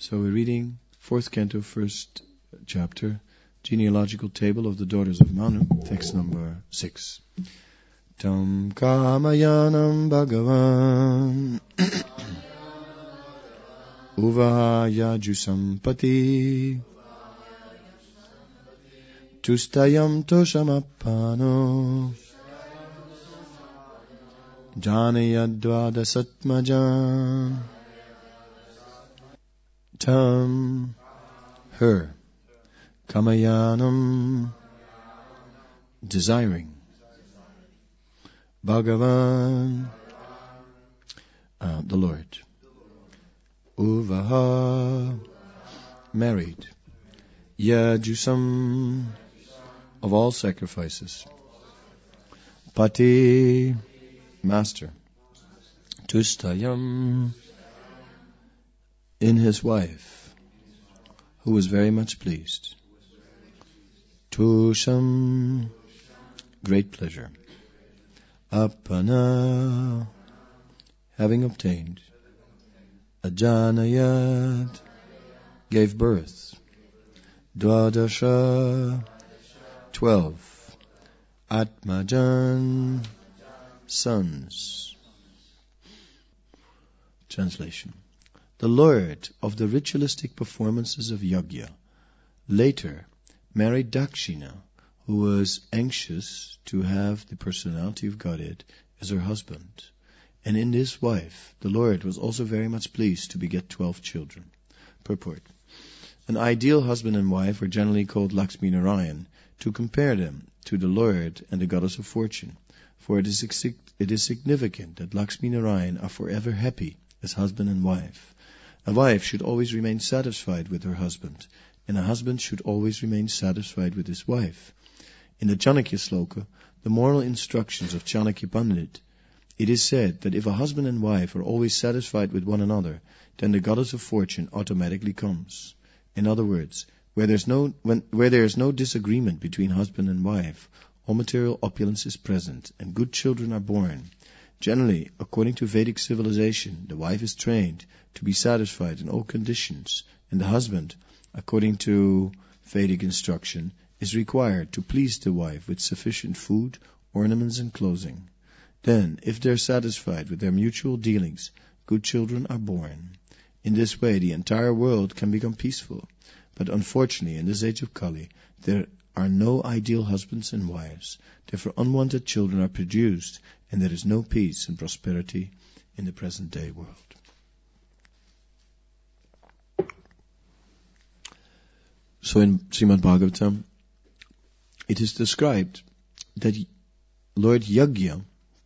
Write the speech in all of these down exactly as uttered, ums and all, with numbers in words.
So we're reading fourth canto, first chapter, genealogical table of the daughters of Manu, text number six. Tam kamayanam bhagavan uvahaya jusampati tustayam toshamapano janayadvada satmajan. Tam, her, kamayanam, desiring, Bhagavan, uh, the Lord, uvaha, married, yajusam, of all sacrifices, pati, master, tustayam, in his wife, who was very much pleased. Tusham, great pleasure. Apana, having obtained. Ajanayat, gave birth. Dwadasha, twelve. Atmajan, sons. Translation. The Lord of the ritualistic performances of Yajna later married Dakshina, who was anxious to have the personality of Godhead as her husband. And in this wife, the Lord was also very much pleased to beget twelve children. Purport. An ideal husband and wife are generally called Lakshmi Narayan, to compare them to the Lord and the goddess of fortune. For it is, it is significant that Lakshmi Narayan are forever happy as husband and wife. A wife should always remain satisfied with her husband, and a husband should always remain satisfied with his wife. In the Chanakya Sloka, the moral instructions of Chanakya Pandit, it is said that if a husband and wife are always satisfied with one another, then the goddess of fortune automatically comes. In other words, where, there's no, when, where there is no disagreement between husband and wife, all material opulence is present, and good children are born. Generally, according to Vedic civilization, the wife is trained to be satisfied in all conditions, and the husband, according to Vedic instruction, is required to please the wife with sufficient food, ornaments, and clothing. Then, if they are satisfied with their mutual dealings, good children are born. In this way, the entire world can become peaceful. But unfortunately, in this age of Kali, there are no ideal husbands and wives. Therefore, unwanted children are produced, and there is no peace and prosperity in the present-day world. So in Srimad Bhagavatam, it is described that Lord Yajna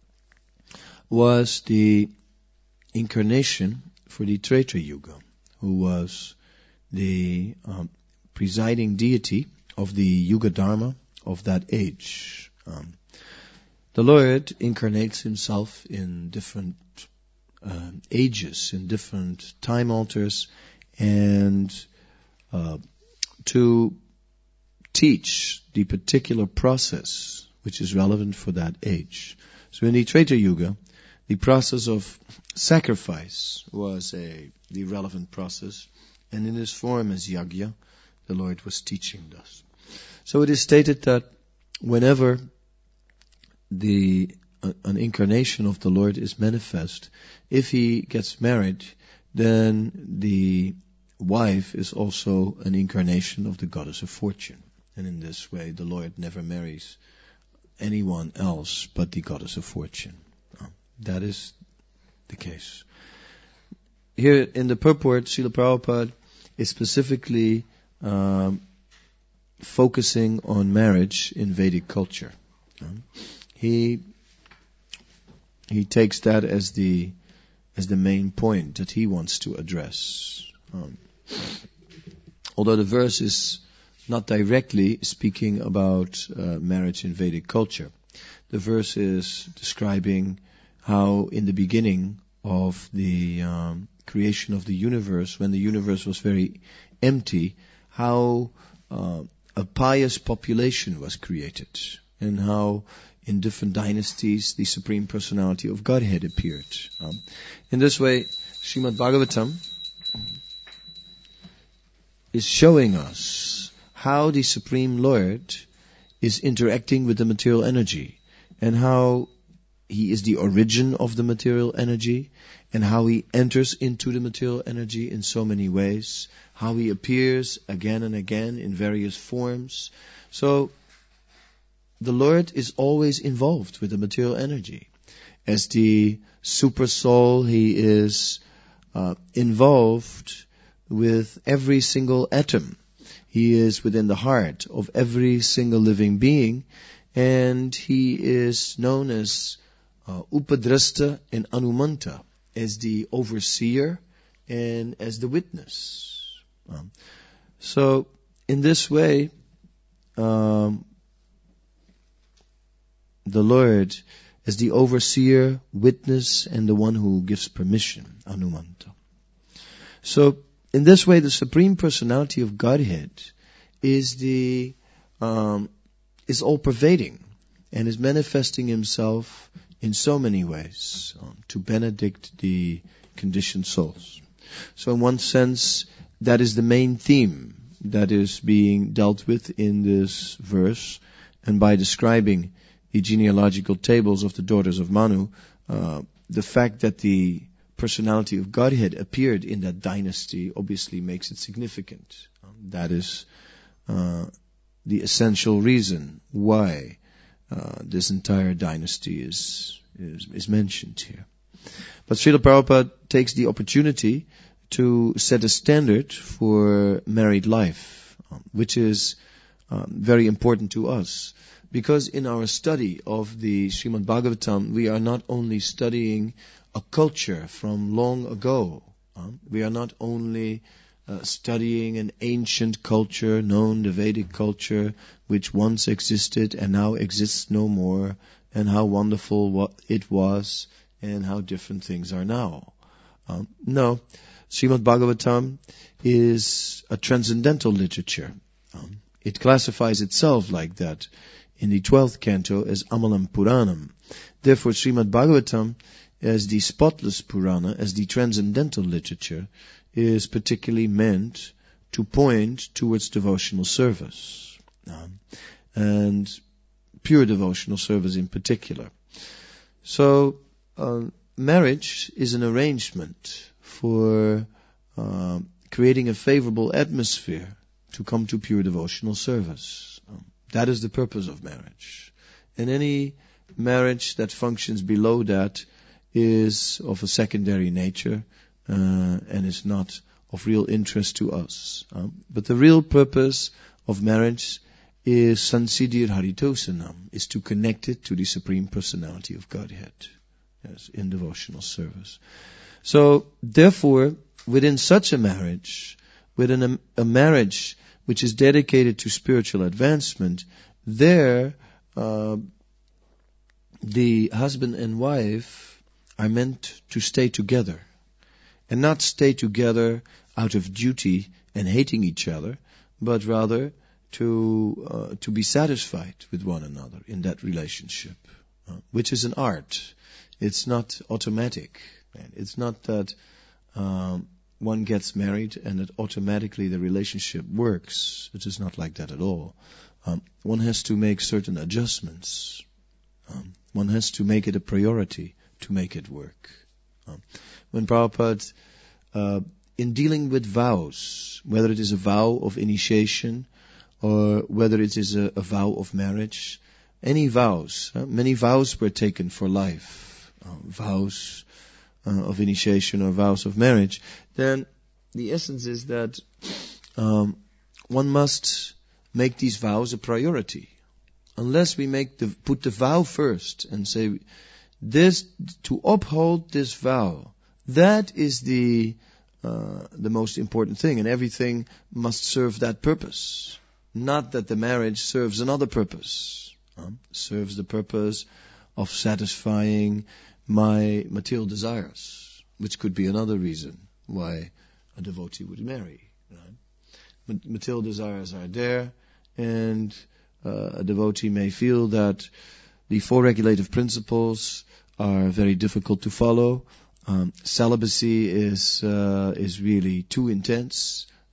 was the incarnation for the Treta Yuga, who was the um, presiding deity of the Yuga Dharma of that age. Um, the Lord incarnates himself in different uh, ages, in different time altars, and uh, to teach the particular process which is relevant for that age. So in the Treta Yuga, the process of sacrifice was a the relevant process, and in this form as Yajna, the Lord was teaching us. So it is stated that whenever the uh, an incarnation of the Lord is manifest, if he gets married, then the wife is also an incarnation of the goddess of fortune. And in this way, the Lord never marries anyone else but the goddess of fortune. Uh, that is the case. Here in the purport, Srila Prabhupada is specifically um, focusing on marriage in Vedic culture. Um, he he takes that as the as the main point that he wants to address. Um, although the verse is not directly speaking about uh, marriage in Vedic culture, the verse is describing how in the beginning of the um, creation of the universe, when the universe was very empty, how uh, a pious population was created, and how in different dynasties the Supreme Personality of Godhead appeared. Um, in this way, Srimad Bhagavatam is showing us how the Supreme Lord is interacting with the material energy, and how He is the origin of the material energy, and how He enters into the material energy in so many ways, how He appears again and again in various forms. So the Lord is always involved with the material energy. As the super soul, He is uh, involved with every single atom. He is within the heart of every single living being, and He is known as uh, Upadrasta and Anumanta, as the overseer and as the witness. Um, so, in this way, um, the Lord as the overseer, witness, and the one who gives permission, Anumanta. So, in this way, the Supreme Personality of Godhead is the um, is all-pervading and is manifesting Himself in so many ways um, to benedict the conditioned souls. So, in one sense, that is the main theme that is being dealt with in this verse, and by describing the genealogical tables of the daughters of Manu, uh, the fact that the personality of Godhead appeared in that dynasty obviously makes it significant. Um, that is uh, the essential reason why uh, this entire dynasty is, is is mentioned here. But Srila Prabhupada takes the opportunity to set a standard for married life, um, which is um, very important to us. Because in our study of the Srimad Bhagavatam, we are not only studying a culture from long ago. Um, we are not only uh, studying an ancient culture known, the Vedic culture, which once existed and now exists no more, and how wonderful what it was, and how different things are now. Um, no, Srimad Bhagavatam is a transcendental literature. Um, it classifies itself like that in the twelfth canto as Amalam Puranam. Therefore, Srimad Bhagavatam, as the spotless Purana, as the transcendental literature, is particularly meant to point towards devotional service, um, and pure devotional service in particular. So, uh, marriage is an arrangement for uh, creating a favorable atmosphere to come to pure devotional service. Um, that is the purpose of marriage. And any marriage that functions below that is of a secondary nature uh, and is not of real interest to us. Um, but the real purpose of marriage is Sansiddhir Haritosanam, is to connect it to the Supreme Personality of Godhead, yes, in devotional service. So, therefore, within such a marriage, within a, a marriage which is dedicated to spiritual advancement, there uh, the husband and wife are meant to stay together, and not stay together out of duty and hating each other, but rather to uh, to be satisfied with one another in that relationship, uh, which is an art. It's not automatic. Right? It's not that um, one gets married and that automatically the relationship works. It is not like that at all. Um, one has to make certain adjustments. Um, one has to make it a priority to make it work. Um, when Prabhupada, uh, in dealing with vows, whether it is a vow of initiation or whether it is a, a vow of marriage, any vows, uh, many vows were taken for life, uh, vows uh, of initiation or vows of marriage, then the essence is that um, one must make these vows a priority. Unless we make the put the vow first and say, this, to uphold this vow, that is the uh, the most important thing, and everything must serve that purpose. Not that the marriage serves another purpose. Um, serves the purpose of satisfying my material desires, which could be another reason why a devotee would marry. Right? Material desires are there, and uh, a devotee may feel that the four regulative principles are very difficult to follow. Um, celibacy is uh, is really too intense.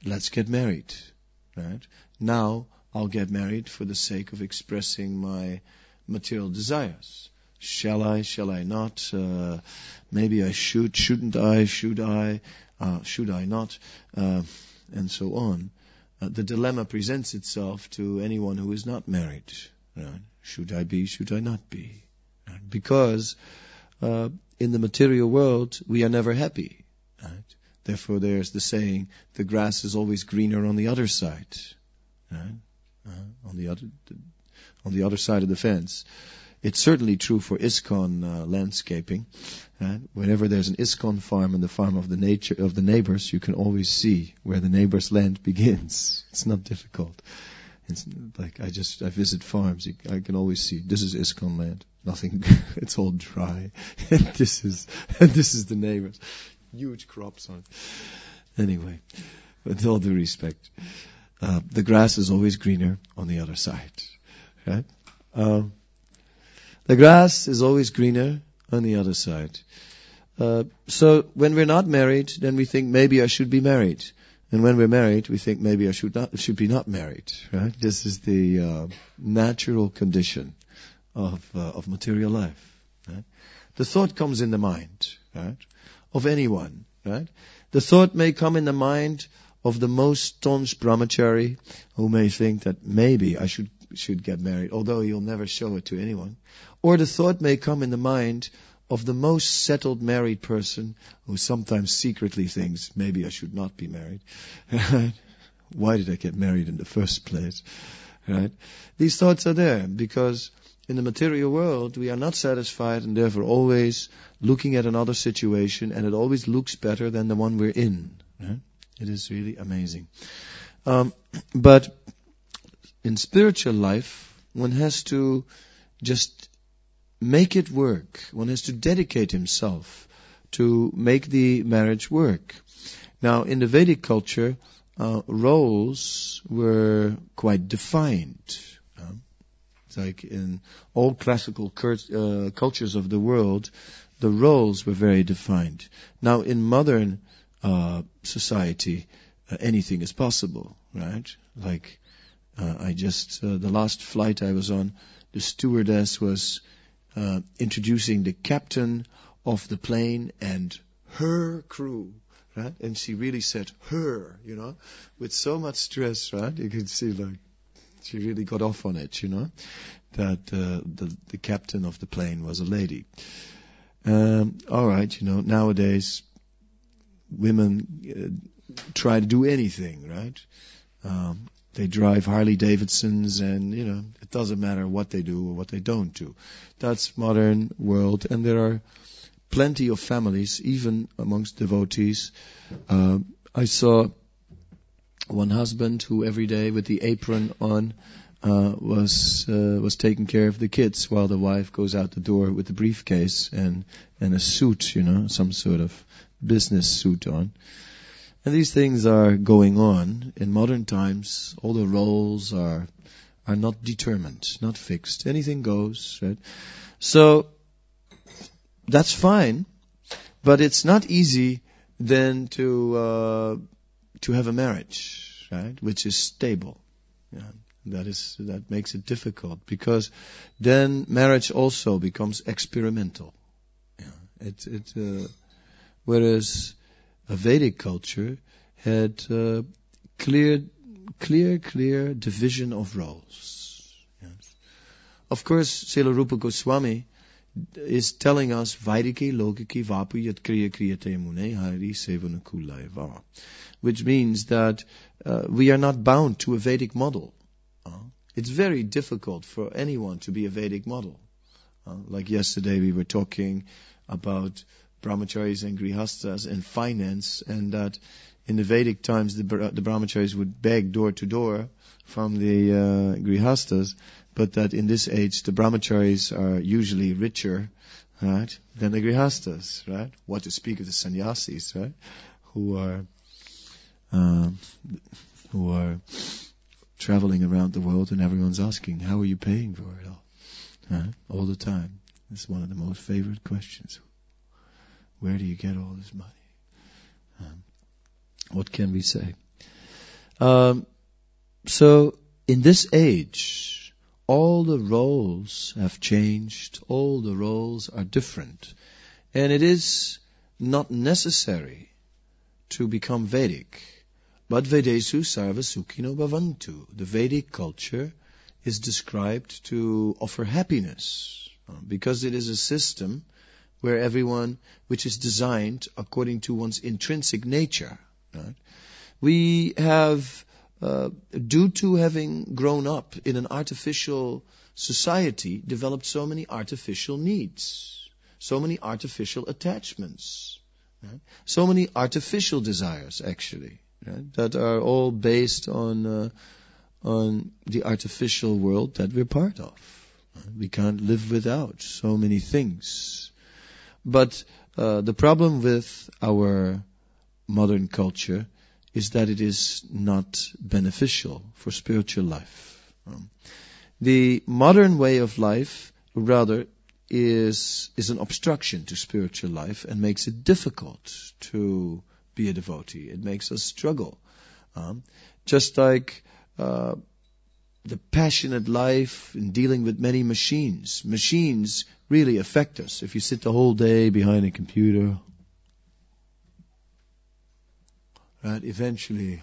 let's get married, right? Now I'll get married for the sake of expressing my material desires. Shall I? Shall I not? Uh, maybe I should. Shouldn't I? Should I? Uh, should I not? Uh, and so on. Uh, the dilemma presents itself to anyone who is not married. Right? Should I be? Should I not be? Right? Because uh, in the material world we are never happy. Right? Therefore, there's the saying: the grass is always greener on the other side. Right? Uh, on the other, on the other side of the fence. It's certainly true for ISKCON uh, landscaping. Right? Whenever there's an ISKCON farm and the farm of the nature of the neighbors, you can always see where the neighbor's land begins. It's not difficult. It's like I just I visit farms. I can always see this is ISKCON land. Nothing. It's all dry. And this is and this is the neighbors. Huge crops on it. Anyway, with all due respect, uh, the grass is always greener on the other side. Right? Um, The grass is always greener on the other side. Uh, so when we're not married, then we think maybe I should be married. And when we're married, we think maybe I should not should be not married. Right? This is the uh, natural condition of uh, of material life. Right? The thought comes in the mind, right, of anyone. Right? The thought may come in the mind of the most staunch brahmachari who may think that maybe I should should get married, although he'll never show it to anyone. Or the thought may come in the mind of the most settled married person who sometimes secretly thinks, maybe I should not be married. Why did I get married in the first place? Right? These thoughts are there because in the material world we are not satisfied and therefore always looking at another situation, and it always looks better than the one we're in. Right? It is really amazing. Um, but in spiritual life, one has to just make it work. One has to dedicate himself to make the marriage work. Now, in the Vedic culture, uh, roles were quite defined. Uh, it's like in all classical cur- uh, cultures of the world, the roles were very defined. Now, in modern uh, society, uh, anything is possible, right? Like, uh, I just, uh, the last flight I was on, the stewardess was Uh, introducing the captain of the plane and her crew, right? And she really said her, you know, with so much stress, right? You could see like she really got off on it, you know, that uh, the the captain of the plane was a lady. Um, all right, you know, nowadays women uh, try to do anything, right? Um, They drive Harley Davidsons and, you know, it doesn't matter what they do or what they don't do. That's modern world. And there are plenty of families, even amongst devotees. Uh, I saw one husband who every day with the apron on uh, was uh, was taking care of the kids while the wife goes out the door with the briefcase and, and a suit, you know, some sort of business suit on. And these things are going on in modern times. All the roles are are not determined, not fixed. Anything goes, right? So that's fine, but it's not easy then to uh, to have a marriage, right, which is stable. Yeah, that is that makes it difficult because then marriage also becomes experimental. Yeah, it it uh, whereas a Vedic culture had uh, clear, clear, clear division of roles. Yes. Of course, Srila Rupa Goswami is telling us, Vaidike lokiki vapu yat kriya kriyate mune hari sevanukulayava, which means that uh, we are not bound to a Vedic model. Uh, it's very difficult for anyone to be a Vedic model. Uh, like yesterday we were talking about brahmacharis and grihastas and finance, and that in the Vedic times the, the brahmacharis would beg door to door from the uh, grihastas, but that in this age the brahmacharis are usually richer, right, than the grihastas, right? What to speak of the sannyasis, right, who are um, who are traveling around the world, and everyone's asking, how are you paying for it all? Right? All the time. It's one of the most favorite questions. Where do you get all this money? Um, what can we say? Um, so in this age, all the roles have changed. All the roles are different. And it is not necessary to become Vedic. But Vedesu sarva sukhino bhavantu. The Vedic culture is described to offer happiness, uh, because it is a system where everyone, which is designed according to one's intrinsic nature. Right? We have, uh, due to having grown up in an artificial society, developed so many artificial needs, so many artificial attachments, right? So many artificial desires, actually. Right? That are all based on uh, on the artificial world that we're part of. Right? We can't live without so many things. But uh, the problem with our modern culture is that it is not beneficial for spiritual life. Um, the modern way of life, rather, is is an obstruction to spiritual life and makes it difficult to be a devotee. It makes us struggle. Um, just like uh, the passionate life in dealing with many machines. Machines really affect us. If you sit the whole day behind a computer, right, eventually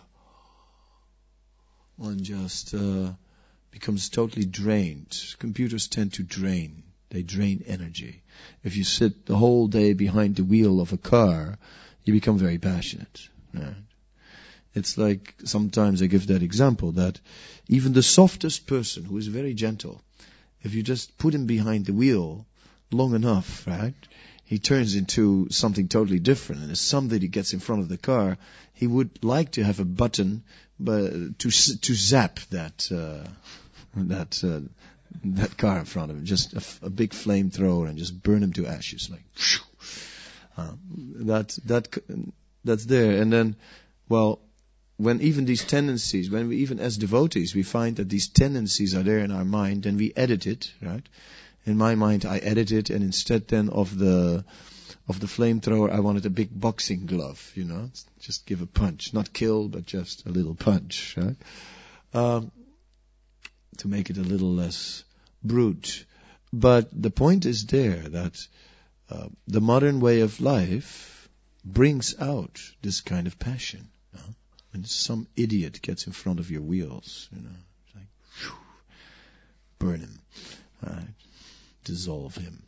one just uh, becomes totally drained. Computers tend to drain. They drain energy. If you sit the whole day behind the wheel of a car, you become very passionate. Right? It's like, sometimes I give that example, that even the softest person who is very gentle, if you just put him behind the wheel long enough, right, he turns into something totally different. And as somebody gets in front of the car, he would like to have a button but to to zap that uh, that uh, that car in front of him, just a, a big flamethrower, and just burn him to ashes, like. Whew. Uh, that that that's there. And then, well, when even these tendencies, when we even as devotees, we find that these tendencies are there in our mind, and we edit it, right? In my mind, I edit it, and instead then of the of the flamethrower, I wanted a big boxing glove, you know, just give a punch, not kill, but just a little punch, right? Um, to make it a little less brute. But the point is there that Uh, the modern way of life brings out this kind of passion. You know? When some idiot gets in front of your wheels, you know, it's like, whew, burn him, right? Dissolve him.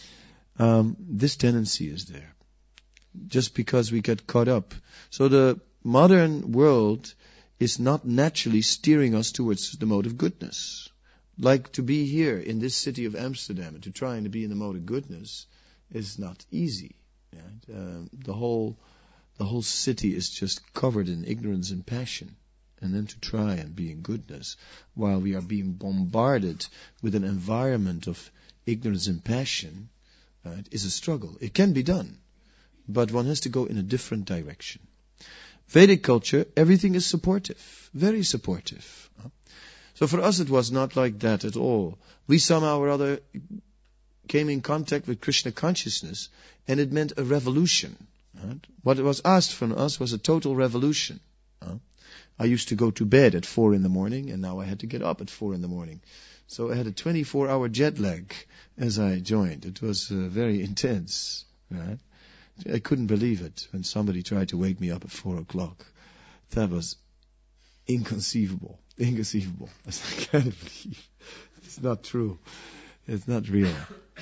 Um, this tendency is there, just because we get caught up. So the modern world is not naturally steering us towards the mode of goodness. Like to be here in this city of Amsterdam and to try and to be in the mode of goodness is not easy. Right? Um, the whole the whole city is just covered in ignorance and passion. And then to try and be in goodness while we are being bombarded with an environment of ignorance and passion, right, is a struggle. It can be done, but one has to go in a different direction. Vedic culture, everything is supportive, very supportive. So for us it was not like that at all. We somehow or other came in contact with Krishna consciousness, and it meant a revolution. Right? What was asked from us was a total revolution. Huh? I used to go to bed at four in the morning, and now I had to get up at four in the morning. So I had a twenty-four hour jet lag as I joined. It was uh, very intense. Right? I couldn't believe it when somebody tried to wake me up at four o'clock. That was inconceivable. Inconceivable. I can't believe it's not true. It's not real.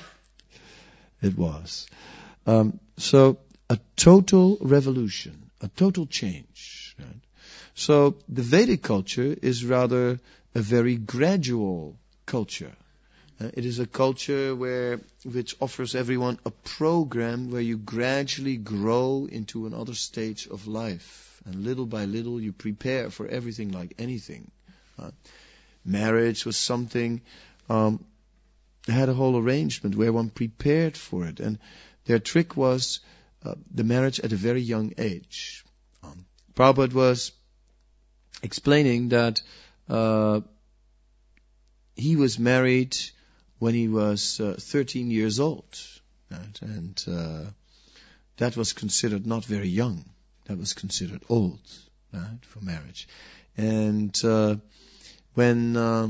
It was. Um, so a total revolution, a total change. Right? So the Vedic culture is rather a very gradual culture. Uh, it is a culture where which offers everyone a program where you gradually grow into another stage of life, and little by little you prepare for everything like anything. Uh, marriage was something. Um, had a whole arrangement where one prepared for it, and their trick was uh, the marriage at a very young age. Um, Prabhupada was explaining that uh, he was married when he was uh, thirteen years old, right? And uh, that was considered not very young. That was considered old. right, for marriage. And uh, when uh,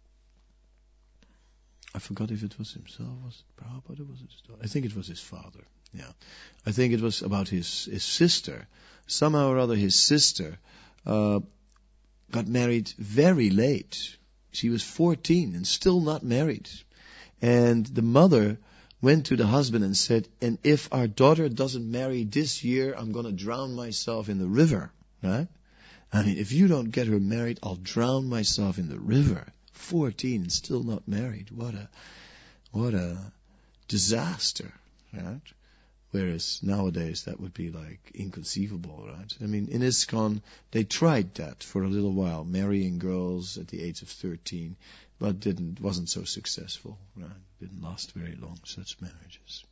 I forgot if it was himself, was it Prabhupada, or was it his daughter? I think it was his father. Yeah, I think it was about his his sister. Somehow or other, his sister uh, got married very late. She was fourteen and still not married. And the mother went to the husband and said, "And if our daughter doesn't marry this year, I'm going to drown myself in the river." Right? I mean, if you don't get her married, I'll drown myself in the river. Fourteen and still not married. What a what a disaster, right? Whereas nowadays that would be like inconceivable, right? I mean, in ISKCON, they tried that for a little while, marrying girls at the age of thirteen, but didn't, wasn't so successful, right? Didn't last very long, such marriages.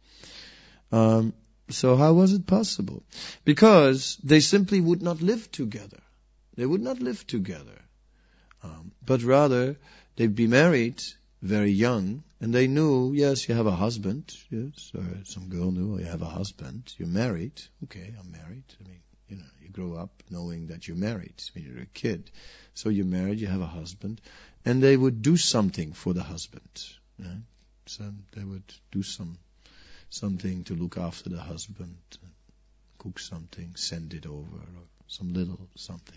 Um, so how was it possible? Because they simply would not live together. They would not live together. Um, but rather, they'd be married very young, and they knew, yes, you have a husband, yes, or some girl knew, oh, you have a husband, you're married, okay, I'm married. I mean, you know, you grow up knowing that you're married when you're a kid. So you're married, you have a husband, and they would do something for the husband, right? So they would do some something to look after the husband, cook something, send it over, or some little something.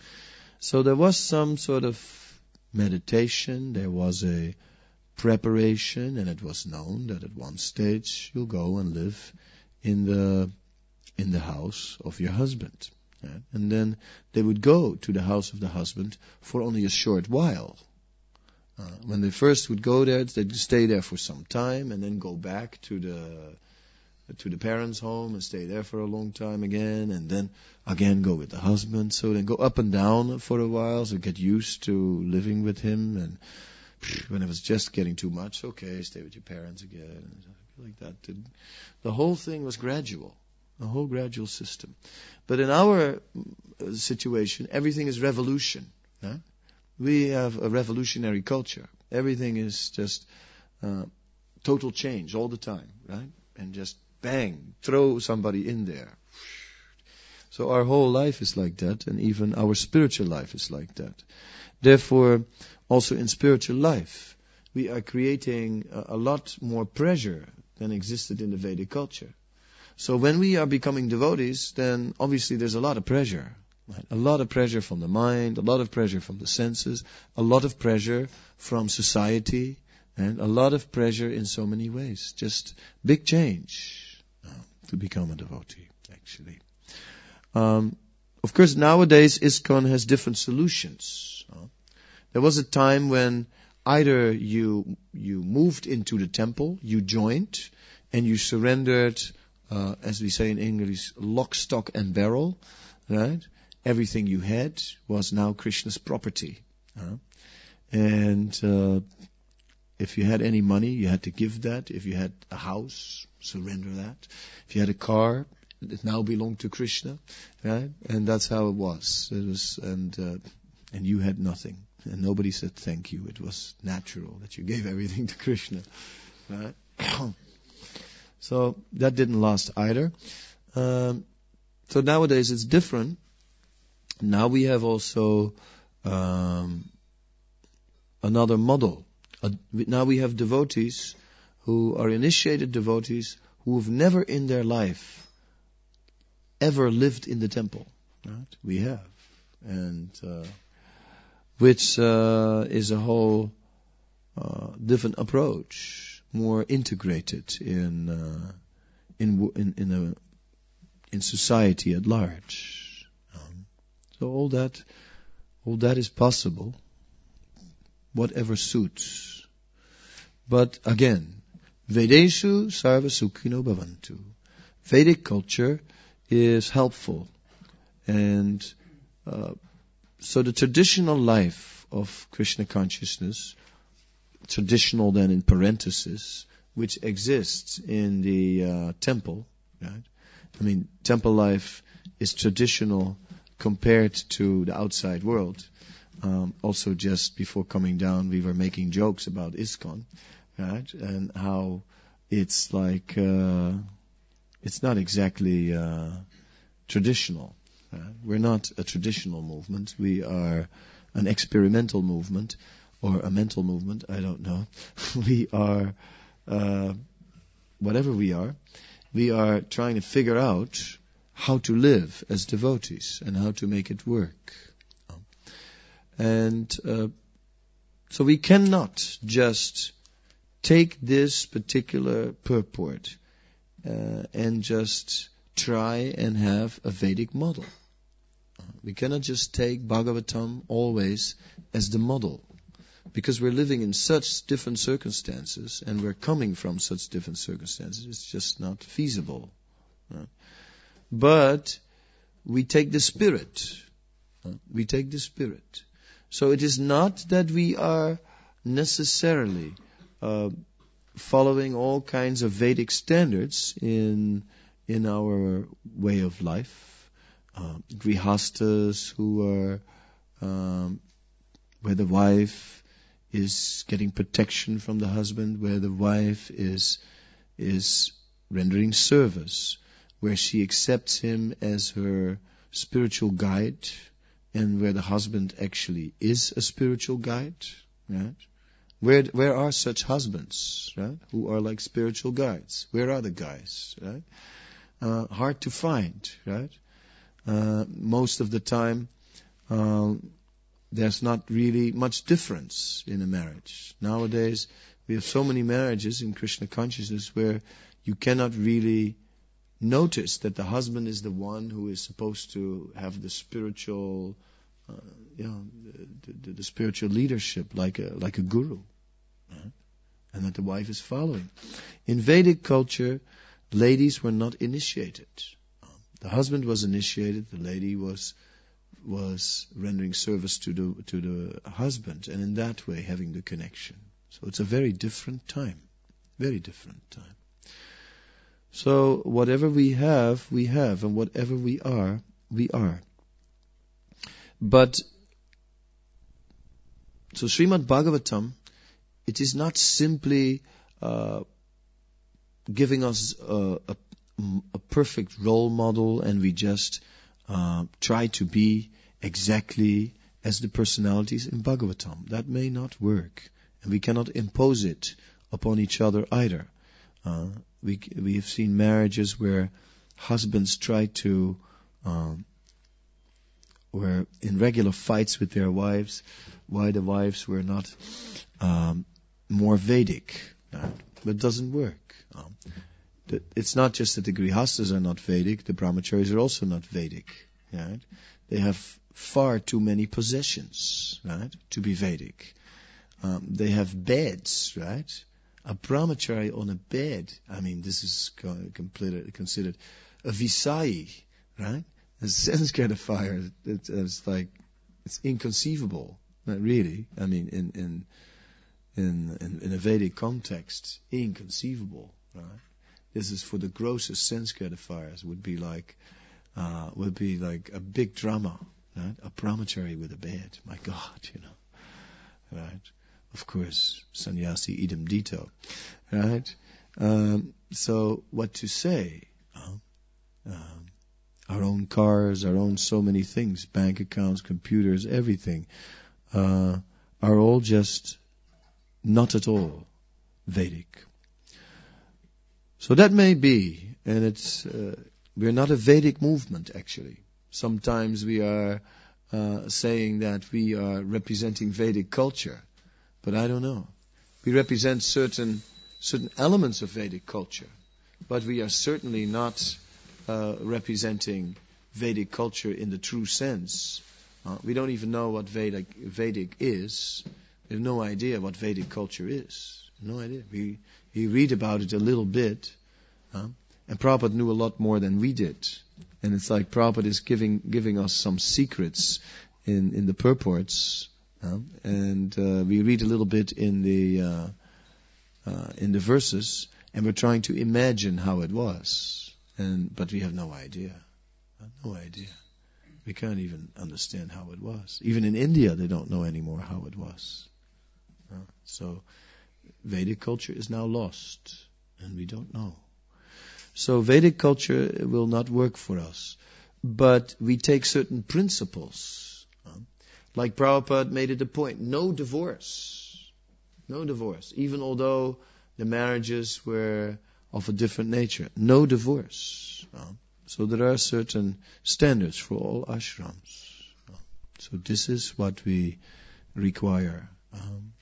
So there was some sort of meditation, there was a preparation, and it was known that at one stage you'll go and live in the in the house of your husband. Right? And then they would go to the house of the husband for only a short while. Uh, when they first would go there, they'd stay there for some time and then go back to the to the parents' home and stay there for a long time again, and then again go with the husband. So they go up and down for a while, so get used to living with him. And when it was just getting too much, okay, stay with your parents again, like that. The whole thing was gradual, a whole gradual system. But in our situation, everything is revolution. Huh? We have a revolutionary culture. Everything is just uh, total change all the time, right? And just bang, throw somebody in there. So our whole life is like that, and even our spiritual life is like that. Therefore, also in spiritual life, we are creating a, a lot more pressure than existed in the Vedic culture. So when we are becoming devotees, then obviously there's a lot of pressure. Right? A lot of pressure from the mind, a lot of pressure from the senses, a lot of pressure from society, and a lot of pressure in so many ways. Just big change uh, to become a devotee, actually. Um, of course, nowadays ISKCON has different solutions. Uh, there was a time when either you you moved into the temple, you joined, and you surrendered, uh, as we say in English, lock, stock, and barrel. Right? Everything you had was now Krishna's property. Uh, and uh, if you had any money, you had to give that. If you had a house, surrender that. If you had a car, it now belonged to Krishna, right? And that's how it was. It was, and uh, and you had nothing, and nobody said thank you. It was natural that you gave everything to Krishna, right? So that didn't last either. Um, so nowadays it's different. Now we have also um, another model. Uh, now we have devotees who are initiated devotees who have never in their life ever lived in the temple. Right? We have. And uh, which uh, is a whole uh, different approach, more integrated in uh, in in in, a, in society at large. Um, so all that all that is possible, whatever suits. But again, Vedeshu sarva sukhino bhavantu. Vedic culture is helpful, and uh, so the traditional life of Krishna consciousness, traditional then in parenthesis, which exists in the uh, temple, right? I mean, temple life is traditional compared to the outside world. Um, also, just before coming down, we were making jokes about ISKCON, right? And how it's like uh, it's not exactly uh, traditional, Right? We're not a traditional movement. We are an experimental movement or a mental movement. I don't know. We are, uh, whatever we are, we are trying to figure out how to live as devotees and how to make it work. And uh, so we cannot just take this particular purport uh, and just try and have a Vedic model. We cannot just take Bhagavatam always as the model, because we're living in such different circumstances and we're coming from such different circumstances. It's just not feasible. Right? But we take the spirit. We take the spirit. So it is not that we are necessarily uh, following all kinds of Vedic standards in in our way of life. Uh, grihastas who are um, where the wife is getting protection from the husband, where the wife is is rendering service, where she accepts him as her spiritual guide, and where the husband actually is a spiritual guide. Right? Where where are such husbands, right? Who are like spiritual guides? Where are the guys? Right? Uh, hard to find, right? Uh, most of the time, uh, there's not really much difference in a marriage. Nowadays, we have so many marriages in Krishna consciousness where you cannot really notice that the husband is the one who is supposed to have the spiritual, uh, you know, the, the, the spiritual leadership, like a like a guru, right? And that the wife is following. In Vedic culture, ladies were not initiated. The husband was initiated, the lady was was rendering service to the to the husband, and in that way having the connection. So it's a very different time, very different time. So whatever we have, we have, and whatever we are, we are. But so Srimad Bhagavatam, it is not simply uh, giving us a, a a perfect role model and we just uh, try to be exactly as the personalities in Bhagavatam. That may not work, and we cannot impose it upon each other either. Uh, we we have seen marriages where husbands try to, um, were in regular fights with their wives, why the wives were not um, more Vedic. Uh, but it doesn't work. Um, It's not just that the grihastas are not Vedic, the brahmacharis are also not Vedic. Right? They have far too many possessions, right, to be Vedic. Um, they have beds, right? A brahmachari on a bed, I mean, this is completely considered a visai, right? A Sanskrit fire. It, it's like, it's inconceivable, not really. I mean, in in in in, in a Vedic context, inconceivable, right? This is for the grossest sense gratifiers. Would be like, uh, would be like a big drama, right? A brahmachari with a bed. My God, you know, right? Of course, sannyasi idem dito, right? Um, so what to say? Uh, um, our own cars, our own so many things, bank accounts, computers, everything, uh, are all just not at all Vedic. So that may be, and it's uh, we're not a Vedic movement actually. Sometimes we are uh, saying that we are representing Vedic culture, but I don't know. We represent certain certain elements of Vedic culture, but we are certainly not uh, representing Vedic culture in the true sense. Uh, we don't even know what Vedic Vedic is. We have no idea what Vedic culture is. No idea. We we read about it a little bit, huh? And Prabhupada knew a lot more than we did. And it's like Prabhupada is giving giving us some secrets in, in the purports, huh? And uh, we read a little bit in the uh, uh, in the verses, and we're trying to imagine how it was, and but we have no idea, no idea. We can't even understand how it was. Even in India, they don't know anymore how it was. Uh, so. Vedic culture is now lost, and we don't know. So Vedic culture will not work for us. but we take certain principles. Uh, like Prabhupada made it a point, no divorce. No divorce. Even although the marriages were of a different nature. No divorce. Uh, so there are certain standards for all ashrams. Uh, so this is what we require. Um,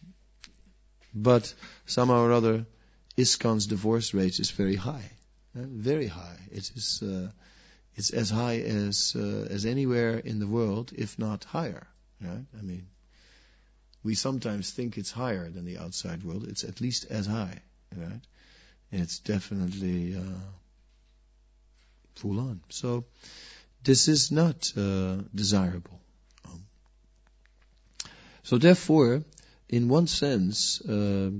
but somehow or other, ISKCON's divorce rate is very high. Uh, very high. It is uh, it's as high as uh, as anywhere in the world, if not higher. Right? I mean, we sometimes think it's higher than the outside world. It's at least as high. Right? It's definitely uh, full on. So this is not uh, desirable. Um, so therefore, in one sense, uh,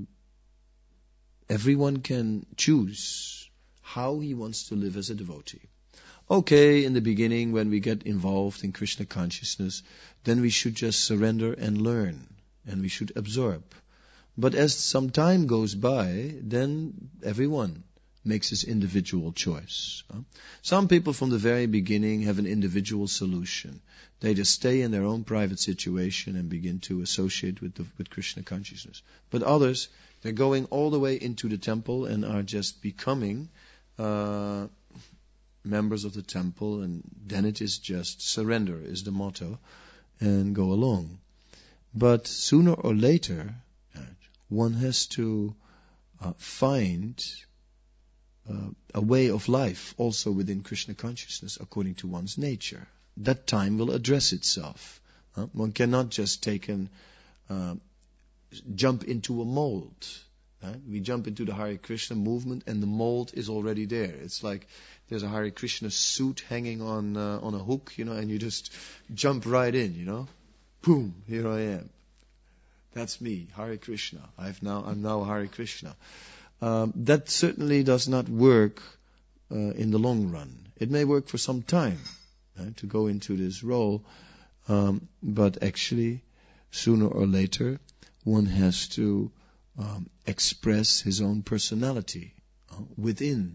everyone can choose how he wants to live as a devotee. Okay, in the beginning, when we get involved in Krishna consciousness, then we should just surrender and learn, and we should absorb. But as some time goes by, then everyone makes his individual choice. Some people from the very beginning have an individual solution. They just stay in their own private situation and begin to associate with the, with Krishna consciousness. But others, they're going all the way into the temple and are just becoming uh, members of the temple, and then it is just surrender is the motto, and go along. But sooner or later, one has to uh, find uh, a way of life also within Krishna consciousness according to one's nature. That time will address itself. Uh, one cannot just take and uh, jump into a mold. Right? We jump into the Hare Krishna movement and the mold is already there. It's like there's a Hare Krishna suit hanging on uh, on a hook, you know, and you just jump right in, you know. Boom, here I am. That's me, Hare Krishna. I've now, I'm now Hare Krishna. Um, that certainly does not work uh, in the long run. It may work for some time right, to go into this role, um, but actually, sooner or later, one has to um, express his own personality uh, within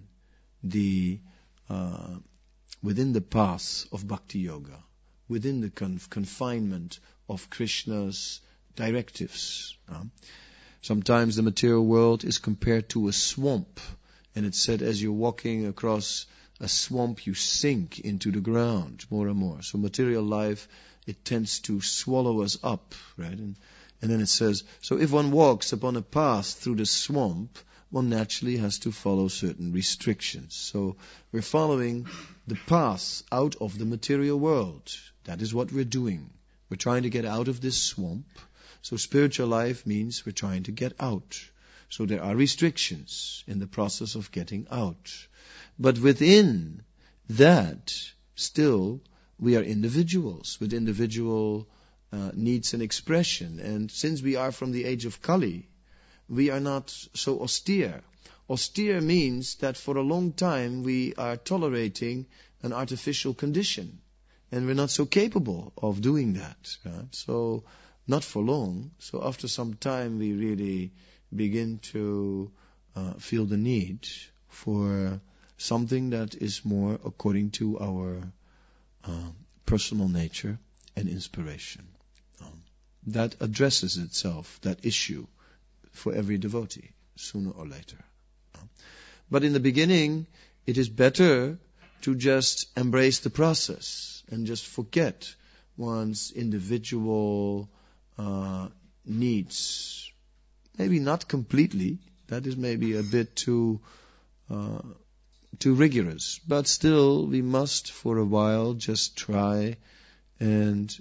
the uh, within the path of Bhakti Yoga, within the conf- confinement of Krishna's directives. Uh, sometimes the material world is compared to a swamp, and it's said as you're walking across a swamp, you sink into the ground more and more. So material life, it tends to swallow us up, right? And, and then it says, so if one walks upon a path through the swamp, one naturally has to follow certain restrictions. So we're following the path out of the material world. That is what we're doing. We're trying to get out of this swamp. So spiritual life means we're trying to get out. So there are restrictions in the process of getting out. But within that, still, we are individuals with individual uh, needs and expression. And since we are from the age of Kali, we are not so austere. Austere means that for a long time we are tolerating an artificial condition. And we're not so capable of doing that. Right? So, not for long. So after some time we really begin to uh, feel the need for something that is more according to our uh, personal nature and inspiration. Um, that addresses itself, that issue, for every devotee, sooner or later. Um, but in the beginning, it is better to just embrace the process and just forget one's individual uh, needs. Maybe not completely. That is maybe a bit too uh, too rigorous. But still, we must for a while just try and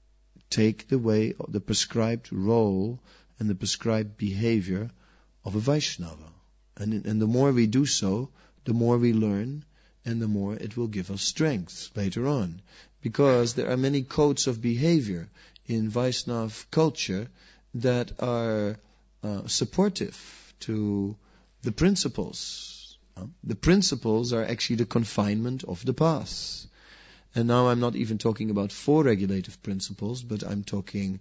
take the way, the prescribed role and the prescribed behavior of a Vaishnava. And, and the more we do so, the more we learn, and the more it will give us strength later on. Because there are many codes of behavior in Vaishnava culture that are uh, supportive to the principles. Uh, the principles are actually the confinement of the path. And now I'm not even talking about four regulative principles, but I'm talking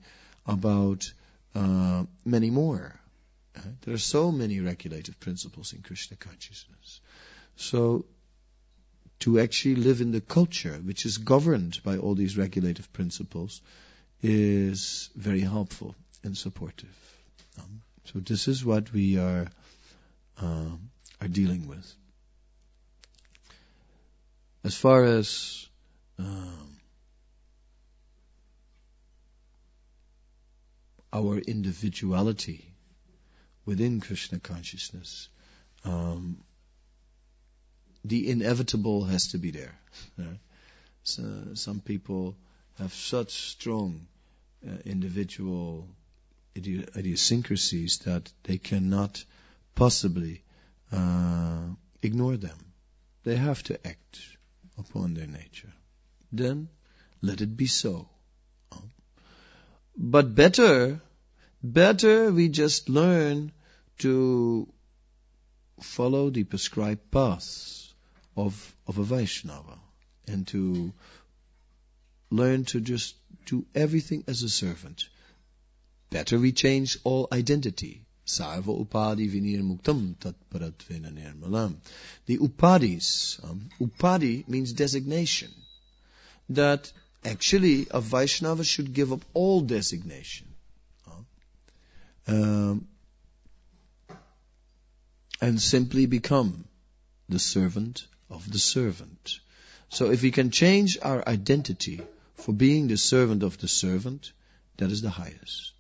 about uh, many more. Uh, there are so many regulative principles in Krishna consciousness. So to actually live in the culture which is governed by all these regulative principles is very helpful and supportive. Um, so this is what we are um, are dealing with. As far as um, our individuality within Krishna consciousness, um, the inevitable has to be there. Right? So some people have such strong uh, individual idi- idiosyncrasies that they cannot possibly uh, ignore them. They have to act upon their nature. Then let it be so. But better, better we just learn to follow the prescribed paths of of a Vaishnava and to learn to just do everything as a servant. Better we change all identity. Sarva upadi vinir muktam tatparatvena nirmalam. The upadis, um, upadi means designation. That actually a Vaishnava should give up all designation. Uh, um, and simply become the servant of the servant. So if we can change our identity for being the servant of the servant, that is the highest.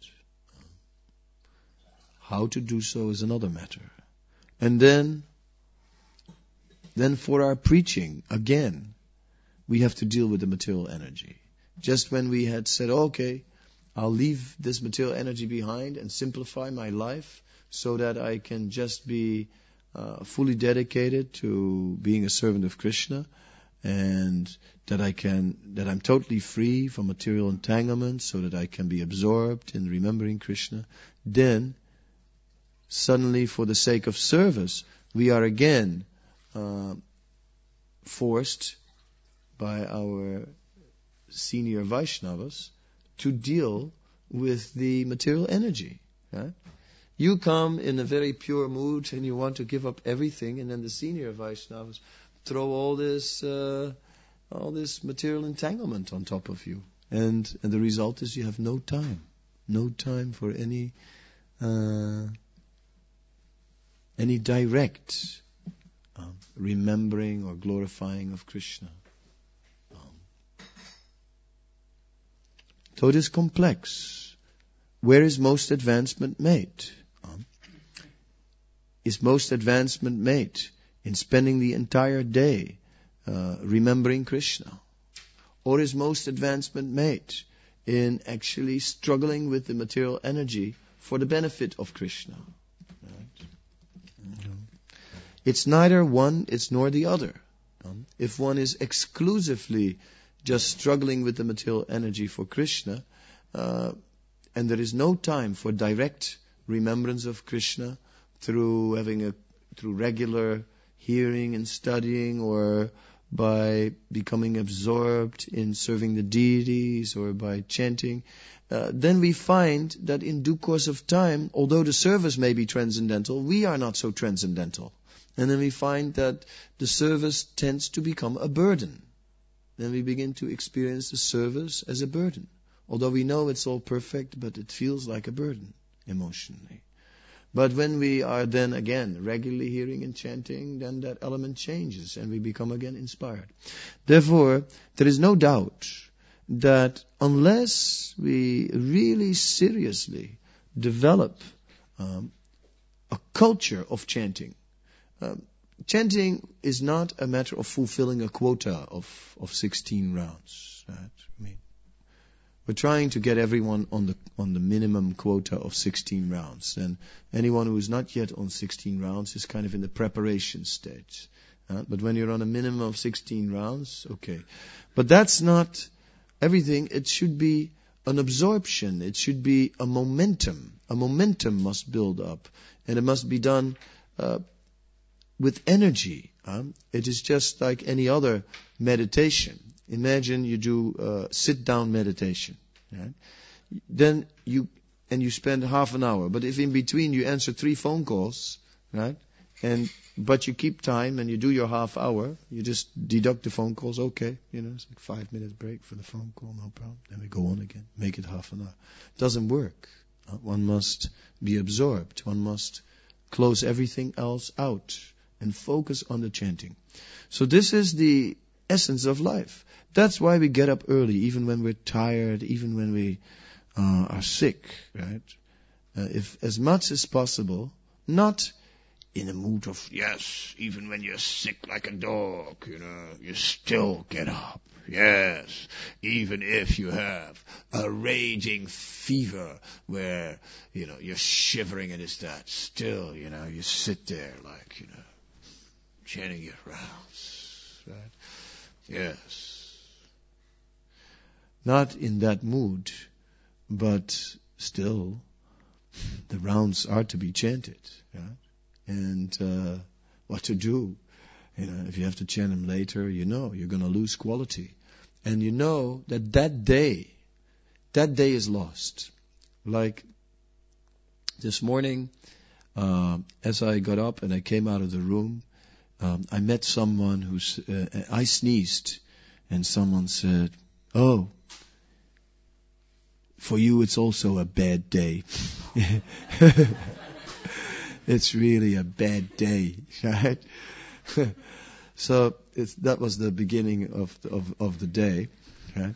How to do so is another matter. And then, then for our preaching, again, we have to deal with the material energy. Just when we had said, okay, I'll leave this material energy behind and simplify my life so that I can just be uh, fully dedicated to being a servant of Krishna, and that I can, that I'm totally free from material entanglement so that I can be absorbed in remembering Krishna, then suddenly for the sake of service, we are again uh, forced by our senior Vaishnavas to deal with the material energy. Right? You come in a very pure mood and you want to give up everything, and then the senior Vaishnavas throw all this uh, all this material entanglement on top of you. And, and the result is you have no time. No time for any uh, any direct um, remembering or glorifying of Krishna. Um, so it is complex. Where is most advancement made? Um, is most advancement made in spending the entire day uh, remembering Krishna? Or is most advancement made in actually struggling with the material energy for the benefit of Krishna? Right? Mm-hmm. It's neither one, it's nor the other. Um, if one is exclusively just struggling with the material energy for Krishna, uh, and there is no time for direct remembrance of Krishna through having a through regular hearing and studying, or by becoming absorbed in serving the deities, or by chanting, uh, then we find that in due course of time, although the service may be transcendental, we are not so transcendental. And then we find that the service tends to become a burden. Then we begin to experience the service as a burden. Although we know it's all perfect, but it feels like a burden emotionally. But when we are then again regularly hearing and chanting, then that element changes and we become again inspired. Therefore, there is no doubt that unless we really seriously develop um, a culture of chanting, um, chanting is not a matter of fulfilling a quota of, of sixteen rounds. Right? I mean, we're trying to get everyone on the on the minimum quota of sixteen rounds. And anyone who is not yet on sixteen rounds is kind of in the preparation stage. Uh, but when you're on a minimum of sixteen rounds, okay. But that's not everything. It should be an absorption. It should be a momentum. A momentum must build up. And it must be done uh, with energy. Uh, it is just like any other meditation. Imagine you do uh, sit-down meditation, right? Then you and you spend half an hour. But if in between you answer three phone calls, right? And but you keep time and you do your half hour. You just deduct the phone calls. Okay, you know, it's like five minutes break for the phone call, no problem. Then we go on again. Make it half an hour. Doesn't work. Uh, one must be absorbed. One must close everything else out and focus on the chanting. So this is the essence of life. That's why we get up early, even when we're tired, even when we uh, are sick, right? Uh, if as much as possible, not in a mood of, yes, even when you're sick like a dog, you know, you still get up. Yes, even if you have a raging fever where, you know, you're shivering and it's that, still, you know, you sit there like, you know, chanting your rounds, right? Yes. Not in that mood, but still, the rounds are to be chanted, right? And uh, what to do. You know, if you have to chant them later, you know you're going to lose quality. And you know that that day, that day is lost. Like this morning, uh, as I got up and I came out of the room, um, I met someone who's, uh, I sneezed, and someone said, "Oh, for you it's also a bad day." It's really a bad day, right? So it's, that was the beginning of the, of, of the day, right?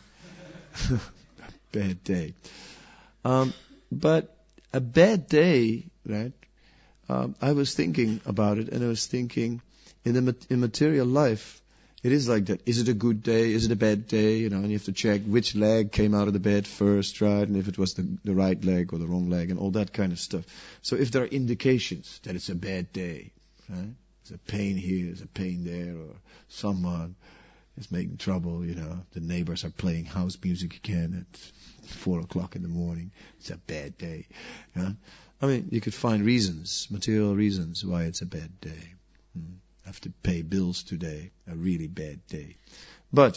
Bad day. Um, but a bad day, right? Um, I was thinking about it, and I was thinking, in the in material life, it is like that. Is it a good day? Is it a bad day? You know, and you have to check which leg came out of the bed first, right? And if it was the, the right leg or the wrong leg and all that kind of stuff. So if there are indications that it's a bad day, right? There's a pain here, there's a pain there, or someone is making trouble, you know, the neighbors are playing house music again at four o'clock in the morning. It's a bad day. You know? I mean, you could find reasons, material reasons why it's a bad day. Hmm. I have to pay bills today. A really bad day. But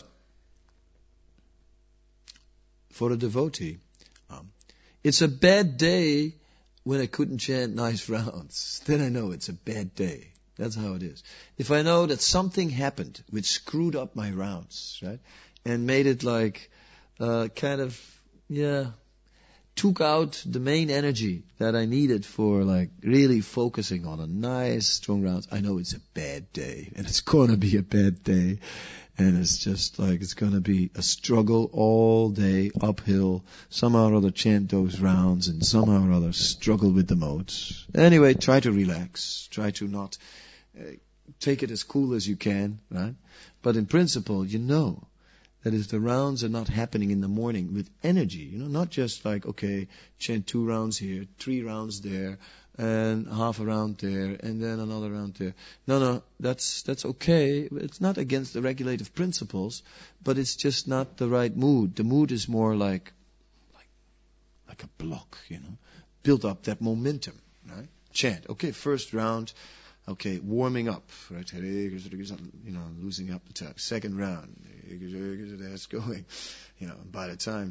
for a devotee, um, it's a bad day when I couldn't chant nice rounds. Then I know it's a bad day. That's how it is. If I know that something happened which screwed up my rounds, right, and made it like uh, kind of, yeah, took out the main energy that I needed for like really focusing on a nice strong round, I know it's a bad day, and it's going to be a bad day, and it's just like it's going to be a struggle all day uphill, somehow or other chant those rounds, and somehow or other struggle with the modes. Anyway, try to relax, try to not uh, take it as cool as you can, right? But in principle, you know that if the rounds are not happening in the morning with energy, you know, not just like, okay, chant two rounds here, three rounds there, and half a round there, and then another round there. No, no, that's that's okay. It's not against the regulative principles, but it's just not the right mood. The mood is more like, like, like a block, you know, build up that momentum, right? Chant. Okay, first round. Okay, warming up, right? You know, losing up the tap. Second round, that's going. You know, by the time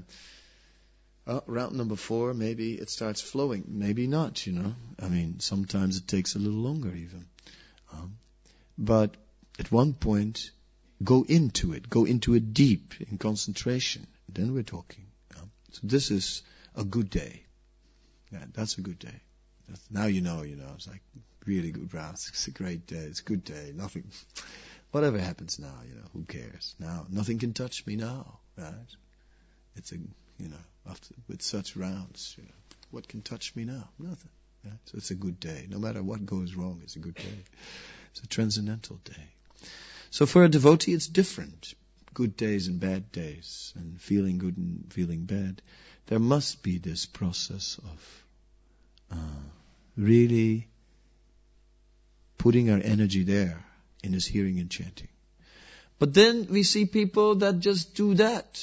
uh, round number four, maybe it starts flowing. Maybe not. You know, I mean, sometimes it takes a little longer even. Um, but at one point, go into it. Go into it deep in concentration. Then we're talking. Um, so this is a good day. Yeah, that's a good day. That's, now you know. You know, it's like. Really good rounds. It's a great day. It's a good day. Nothing, whatever happens now, you know, who cares? Now, nothing can touch me now, right? It's a, you know, after with such rounds, you know, what can touch me now? Nothing. Right? So it's a good day. No matter what goes wrong, it's a good day. It's a transcendental day. So for a devotee, it's different. Good days and bad days, and feeling good and feeling bad. There must be this process of uh, really putting our energy there in this hearing and chanting. But then we see people that just do that.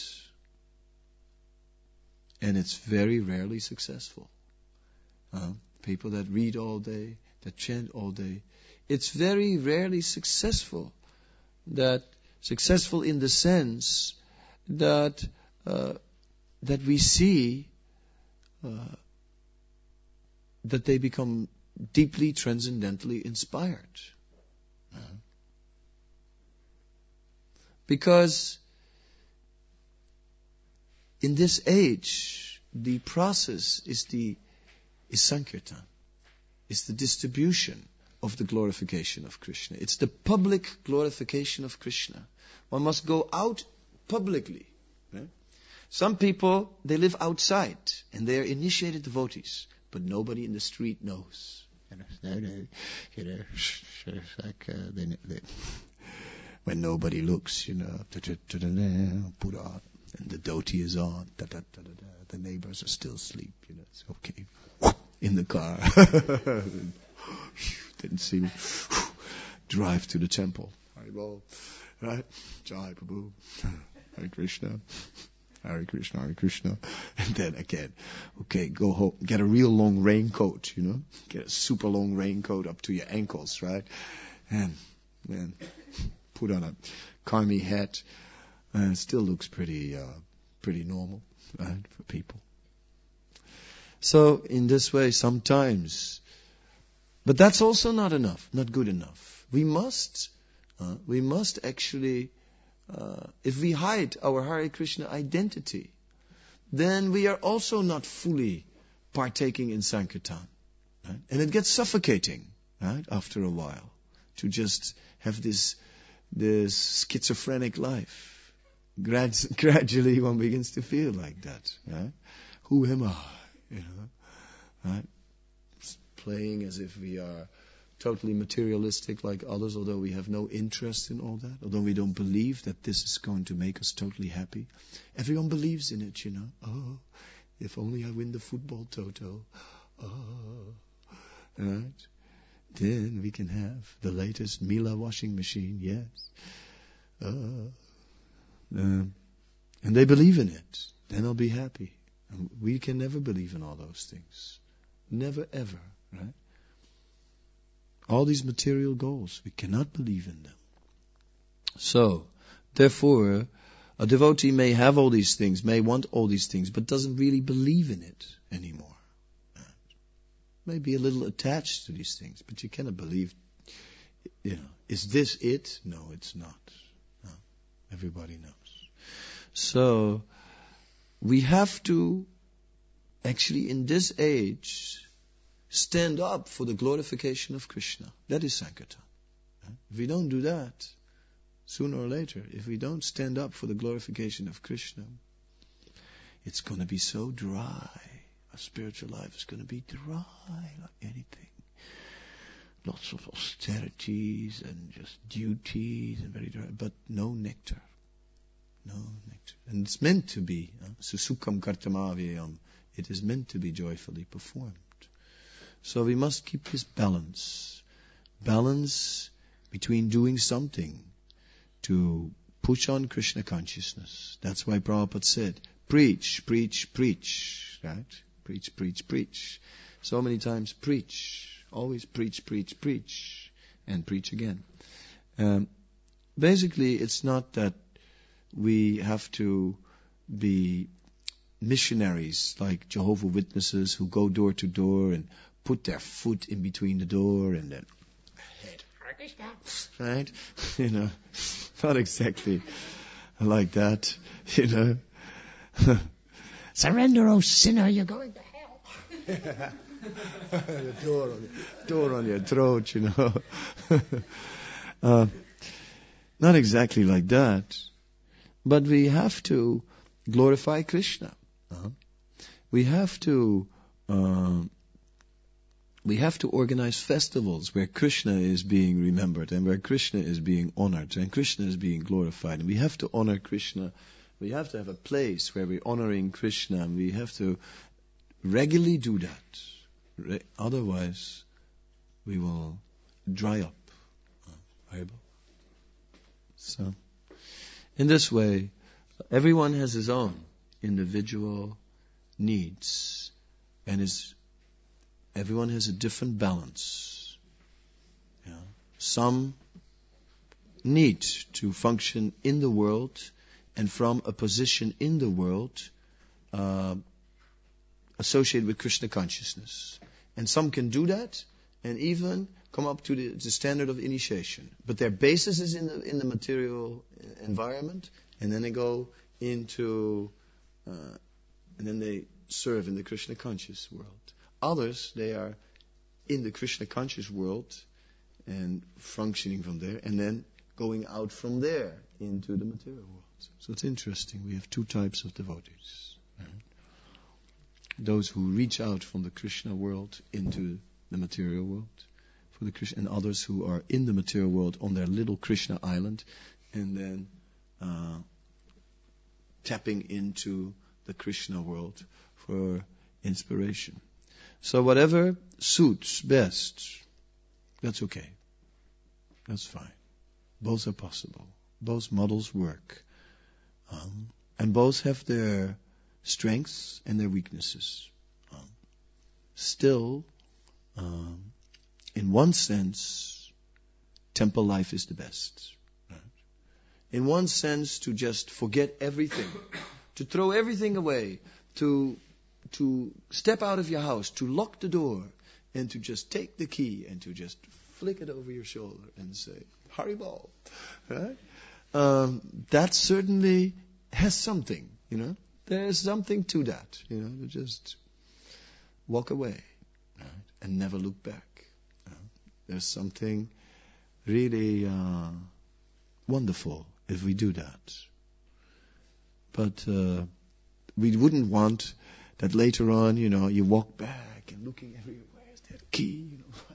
And it's very rarely successful. Uh, people that read all day, that chant all day. It's very rarely successful. That successful in the sense that uh, that we see uh, that they become deeply transcendentally inspired. Uh, because in this age, the process is the is Sankirtan. It's the distribution of the glorification of Krishna. It's the public glorification of Krishna. One must go out publicly. Right? Some people, they live outside and they are initiated devotees, but nobody in the street knows. You know, it's like uh, they, they, when nobody looks, you know, put on, and the dhoti is on, the neighbors are still asleep, you know, it's okay. In the car. Didn't see me. Drive to the temple. Right? Jai Prabhu. Hare Krishna. Hare Krishna, Hare Krishna. And then again, okay, go home. Get a real long raincoat, you know. Get a super long raincoat up to your ankles, right? And then put on a karmi hat. And it still looks pretty, uh, pretty normal, right, for people. So in this way, sometimes, but that's also not enough, not good enough. We must, uh, we must actually, uh, if we hide our Hare Krishna identity, then we are also not fully partaking in Sankirtan. Right? And it gets suffocating, right, after a while, to just have this, this schizophrenic life. Grad- gradually one begins to feel like that, right? Who am I? You know, right? Playing as if we are totally materialistic like others, although we have no interest in all that, although we don't believe that this is going to make us totally happy. Everyone believes in it, you know. Oh, if only I win the football toto. Oh, right? Then we can have the latest Miele washing machine, yes. Oh. Um, and they believe in it. Then I'll be happy. And we can never believe in all those things. Never ever, right? All these material goals, we cannot believe in them. So, therefore, a devotee may have all these things, may want all these things, but doesn't really believe in it anymore. Right? May be a little attached to these things, but you cannot believe, you know, is this it? No, it's not. No, everybody knows. So, we have to, actually in this age, stand up for the glorification of Krishna. That is Sankirtan. If we don't do that, sooner or later, if we don't stand up for the glorification of Krishna, it's going to be so dry. Our spiritual life is going to be dry like anything. Lots of austerities and just duties and very dry, but no nectar. No nectar. And it's meant to be. Susukam kartamavyam. It is meant to be joyfully performed. So we must keep this balance. Balance between doing something to push on Krishna consciousness. That's why Prabhupada said, preach, preach, preach. Right? Preach, preach, preach. So many times preach. Always preach, preach, preach. And preach again. Um, basically, it's not that we have to be missionaries like Jehovah's Witnesses who go door to door and put their foot in between the door and then head, right? You know, not exactly like that, you know. Surrender, oh sinner, you're going to hell. The door on, door on your throat, you know. uh, not exactly like that. But we have to glorify Krishna. Uh-huh. We have to uh, we have to organize festivals where Krishna is being remembered and where Krishna is being honored and Krishna is being glorified. And we have to honor Krishna. We have to have a place where we're honoring Krishna, and we have to regularly do that. Re- otherwise, we will dry up. Uh, so. In this way, everyone has his own individual needs, and is everyone has a different balance. Yeah. Some need to function in the world and from a position in the world uh, associated with Krishna consciousness. And some can do that, and even come up to the, the standard of initiation. But their basis is in the in the material environment, and then they go into, uh, and then they serve in the Krishna conscious world. Others, they are in the Krishna conscious world and functioning from there, and then going out from there into the material world. So it's interesting. We have two types of devotees. Right? Those who reach out from the Krishna world into the material world, for the Krishna, and others who are in the material world on their little Krishna island, and then uh, tapping into the Krishna world for inspiration. So whatever suits best, that's okay. That's fine. Both are possible. Both models work. Um, and both have their strengths and their weaknesses. Um, still, um, in one sense, temple life is the best. Right? In one sense, to just forget everything, to throw everything away, to to step out of your house, to lock the door, and to just take the key and to just flick it over your shoulder and say, Haribol. Right? Um, that certainly has something, you know. There is something to that, you know, to just walk away, right, and never look back. You know. There's something really uh, wonderful if we do that. But uh, we wouldn't want that later on, you know, you walk back and looking everywhere, where's that key? You know,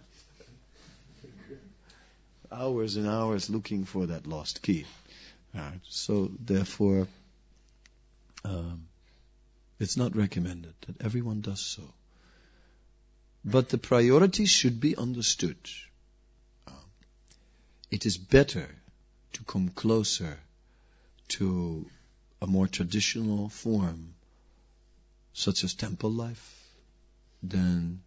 hours and hours looking for that lost key. Right. So therefore, um, it's not recommended that everyone does so. But the priorities should be understood. Um, it is better to come closer to a more traditional form, such as temple life, than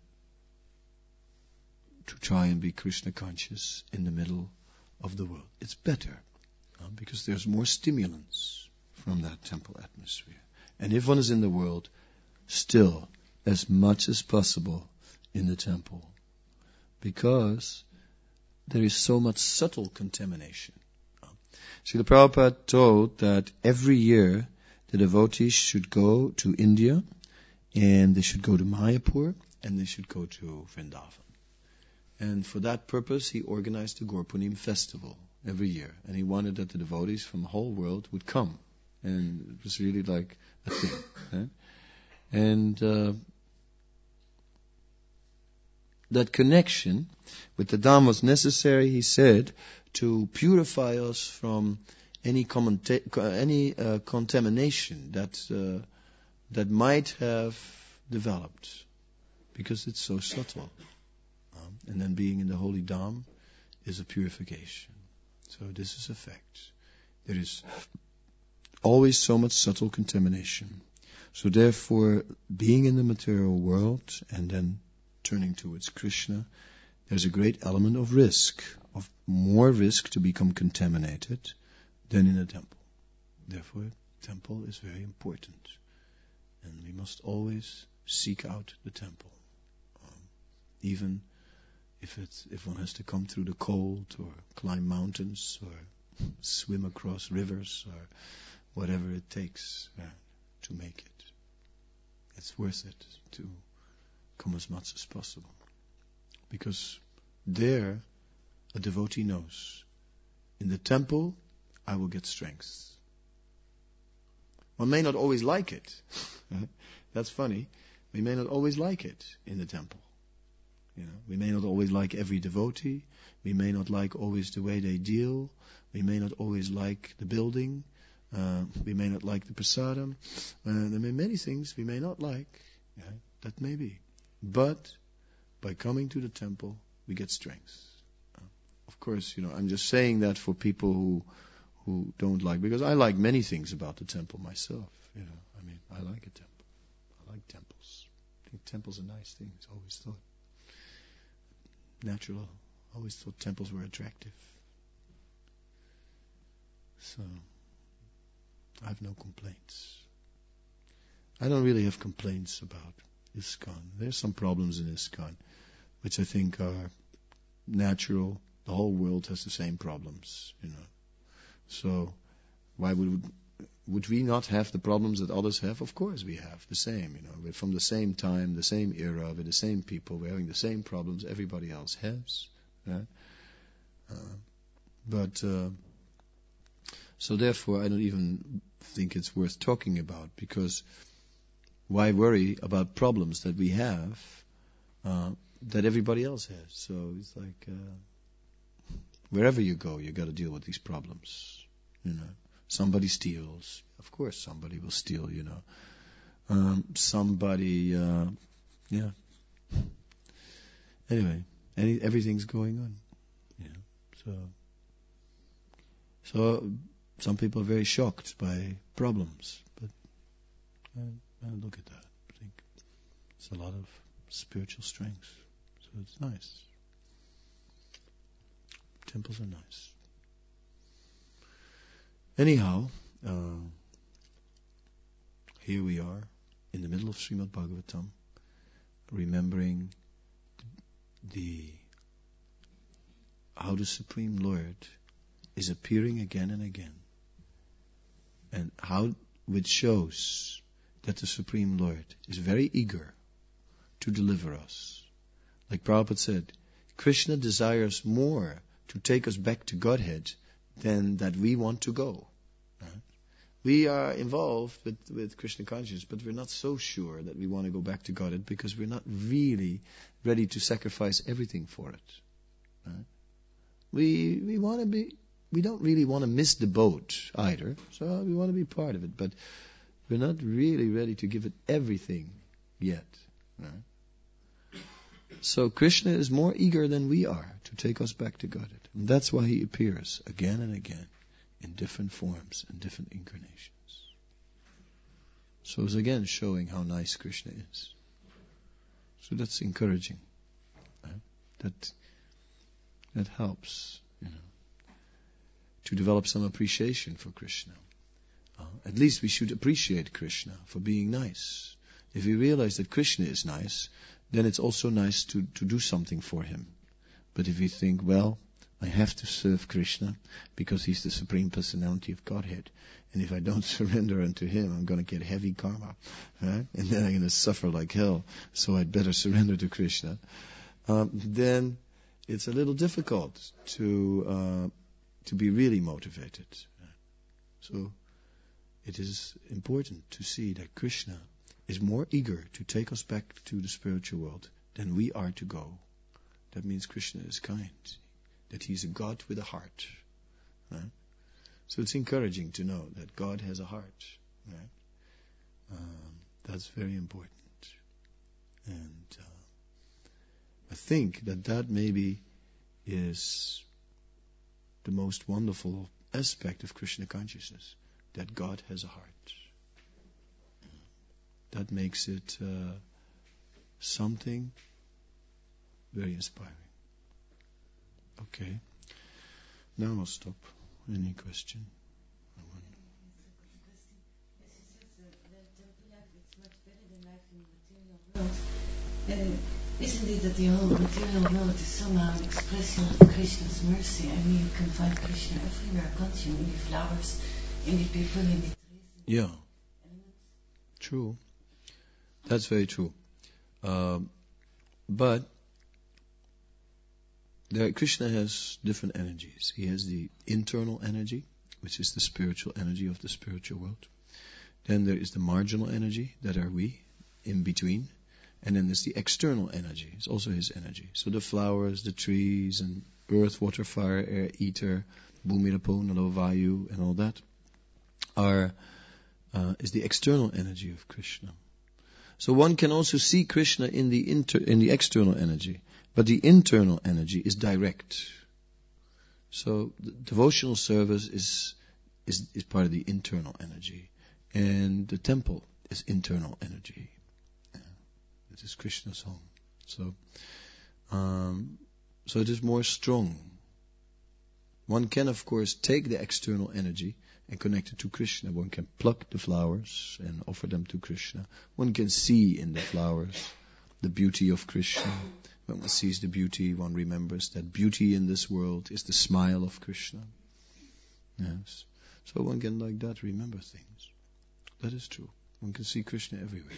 to try and be Krishna conscious in the middle of the world. It's better uh, because there's more stimulants from that temple atmosphere. And if one is in the world, still as much as possible in the temple, because there is so much subtle contamination. Srila Prabhupada told that every year the devotees should go to India, and they should go to Mayapur, and they should go to Vrindavan. And for that purpose, he organized the Gaur-Punim festival every year. And he wanted that the devotees from the whole world would come. And it was really like a thing. Right? And uh, that connection with the Dham was necessary, he said, to purify us from any commenta- any uh, contamination that uh, that might have developed, because it's so subtle. Um, and then being in the holy Dham is a purification. So this is a fact. There is always so much subtle contamination. So therefore, being in the material world and then turning towards Krishna, there's a great element of risk, of more risk to become contaminated than in a temple. Therefore, temple is very important. And we must always seek out the temple. Um, even if it's, if one has to come through the cold or climb mountains or swim across rivers or whatever it takes uh, to make it. It's worth it to come as much as possible. Because there, a devotee knows, in the temple, I will get strength. One may not always like it. That's funny. We may not always like it in the temple. You know, we may not always like every devotee. We may not like always the way they deal. We may not always like the building. Uh, we may not like the prasadam. Uh, there may be many things we may not like. Yeah, that may be. But by coming to the temple, we get strength. Uh, of course, you know, I'm just saying that for people who who don't like, because I like many things about the temple myself. You know, I mean, I like a temple. I like temples. I think temples are nice things. I always thought. Natural. I always thought temples were attractive. So, I have no complaints. I don't really have complaints about ISKCON. There's some problems in ISKCON. which I think are natural. The whole world has the same problems, you know. So why would would we not have the problems that others have? Of course we have the same, you know. We're from the same time, the same era, we're the same people. We're having the same problems everybody else has. Right? Uh, but uh, so therefore, I don't even think it's worth talking about, because why worry about problems that we have uh, that everybody else has? So it's like uh, wherever you go, you got to deal with these problems. You know, somebody steals. Of course, somebody will steal. You know, um, somebody. Uh, yeah. Anyway, any, everything's going on. Yeah. So. So some people are very shocked by problems, but I, I look at that. I think it's a lot of spiritual strength. So it's nice. Temples are nice. Anyhow, uh, here we are in the middle of Srimad Bhagavatam, remembering the how the Supreme Lord is appearing again and again, and how which shows that the Supreme Lord is very eager to deliver us. Like Prabhupada said, Krishna desires more to take us back to Godhead than that we want to go. Right? We are involved with, with Krishna consciousness, but we're not so sure that we want to go back to Godhead, because we're not really ready to sacrifice everything for it. Right? We we want to be. We don't really want to miss the boat either, so we want to be part of it, but we're not really ready to give it everything yet. Right? So Krishna is more eager than we are to take us back to Godhead. And that's why he appears again and again in different forms and different incarnations. So it's again showing how nice Krishna is. So that's encouraging. Right? That that helps, you know, to develop some appreciation for Krishna. Uh, at least we should appreciate Krishna for being nice. If we realize that Krishna is nice, then it's also nice to, to do something for him. But if we think, well, I have to serve Krishna because he's the Supreme Personality of Godhead, and if I don't surrender unto him, I'm going to get heavy karma, right? And then I'm going to suffer like hell, so I'd better surrender to Krishna. Um, then it's a little difficult to uh, to be really motivated. So it is important to see that Krishna is more eager to take us back to the spiritual world than we are to go. That means Krishna is kind, that he's a God with a heart. Right? So it's encouraging to know that God has a heart. Right? Um, that's very important. And uh, I think that that maybe is the most wonderful aspect of Krishna consciousness, that God has a heart. That makes it uh, something very inspiring. Okay. Now I'll stop. Any question? Uh, isn't it that the whole material world is somehow an expression of Krishna's mercy? I mean, you can find Krishna everywhere, can't you? In the flowers, in the people, in the trees. Yeah. True. That's very true. Um, but there, Krishna has different energies. He has the internal energy, which is the spiritual energy of the spiritual world. Then there is the marginal energy, that are we, in between. And then there's the external energy. It's also his energy. So the flowers, the trees, and earth, water, fire, air, ether, bhumirapo, nalo, vayu, and all that are uh, is the external energy of Krishna. So one can also see Krishna in the inter, in the external energy, but the internal energy is direct. So the devotional service is is is part of the internal energy, and the temple is internal energy. It is Krishna's home. So, um, so it is more strong. One can, of course, take the external energy and connect it to Krishna. One can pluck the flowers and offer them to Krishna. One can see in the flowers the beauty of Krishna. When one sees the beauty, one remembers that beauty in this world is the smile of Krishna. Yes. So one can like that remember things. That is true. One can see Krishna everywhere.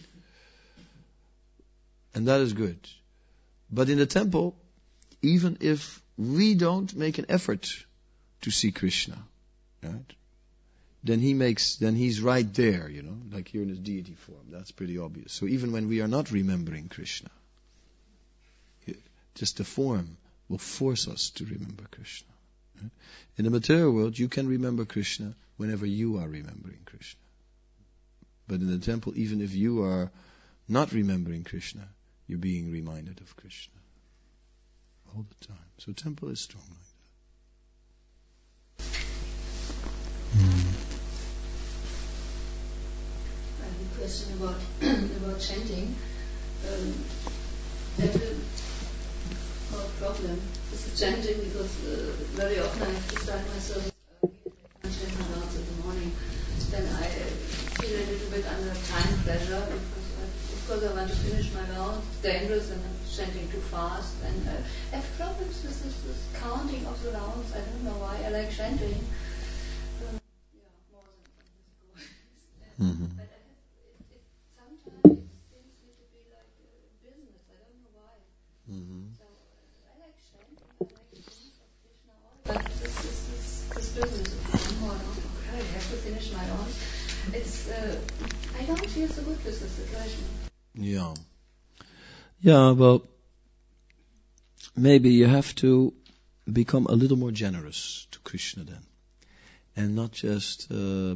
And that is good. But in the temple, even if we don't make an effort to see Krishna, right? Then he makes, then he's right there, you know, like here in his deity form. That's pretty obvious. So even when we are not remembering Krishna, it, just the form will force us to remember Krishna. Right? In the material world, you can remember Krishna whenever you are remembering Krishna. But in the temple, even if you are not remembering Krishna, you're being reminded of Krishna all the time. So temple is strong like that. Mm. I have a question about about chanting. Um, I have a more problem with the chanting because uh, very often I have to start myself uh, I chant my rounds in the morning. Then I feel a little bit under time pressure because I, of course I want to finish my round. It's dangerous and I'm chanting too fast. And uh, I have problems with this, this counting of the rounds. I don't know why I like chanting. Uh, yeah, more than physical. Mm-hmm. But I have, it, it, sometimes it seems me to be like a business. I don't know why. Mm-hmm. So uh, I like chanting. I like the things of Krishna. But this, this, this, this business is more. I have to finish my own. It's uh, I don't feel so good with the situation. Yeah. Yeah, well, maybe you have to become a little more generous to Krishna then. And not just uh,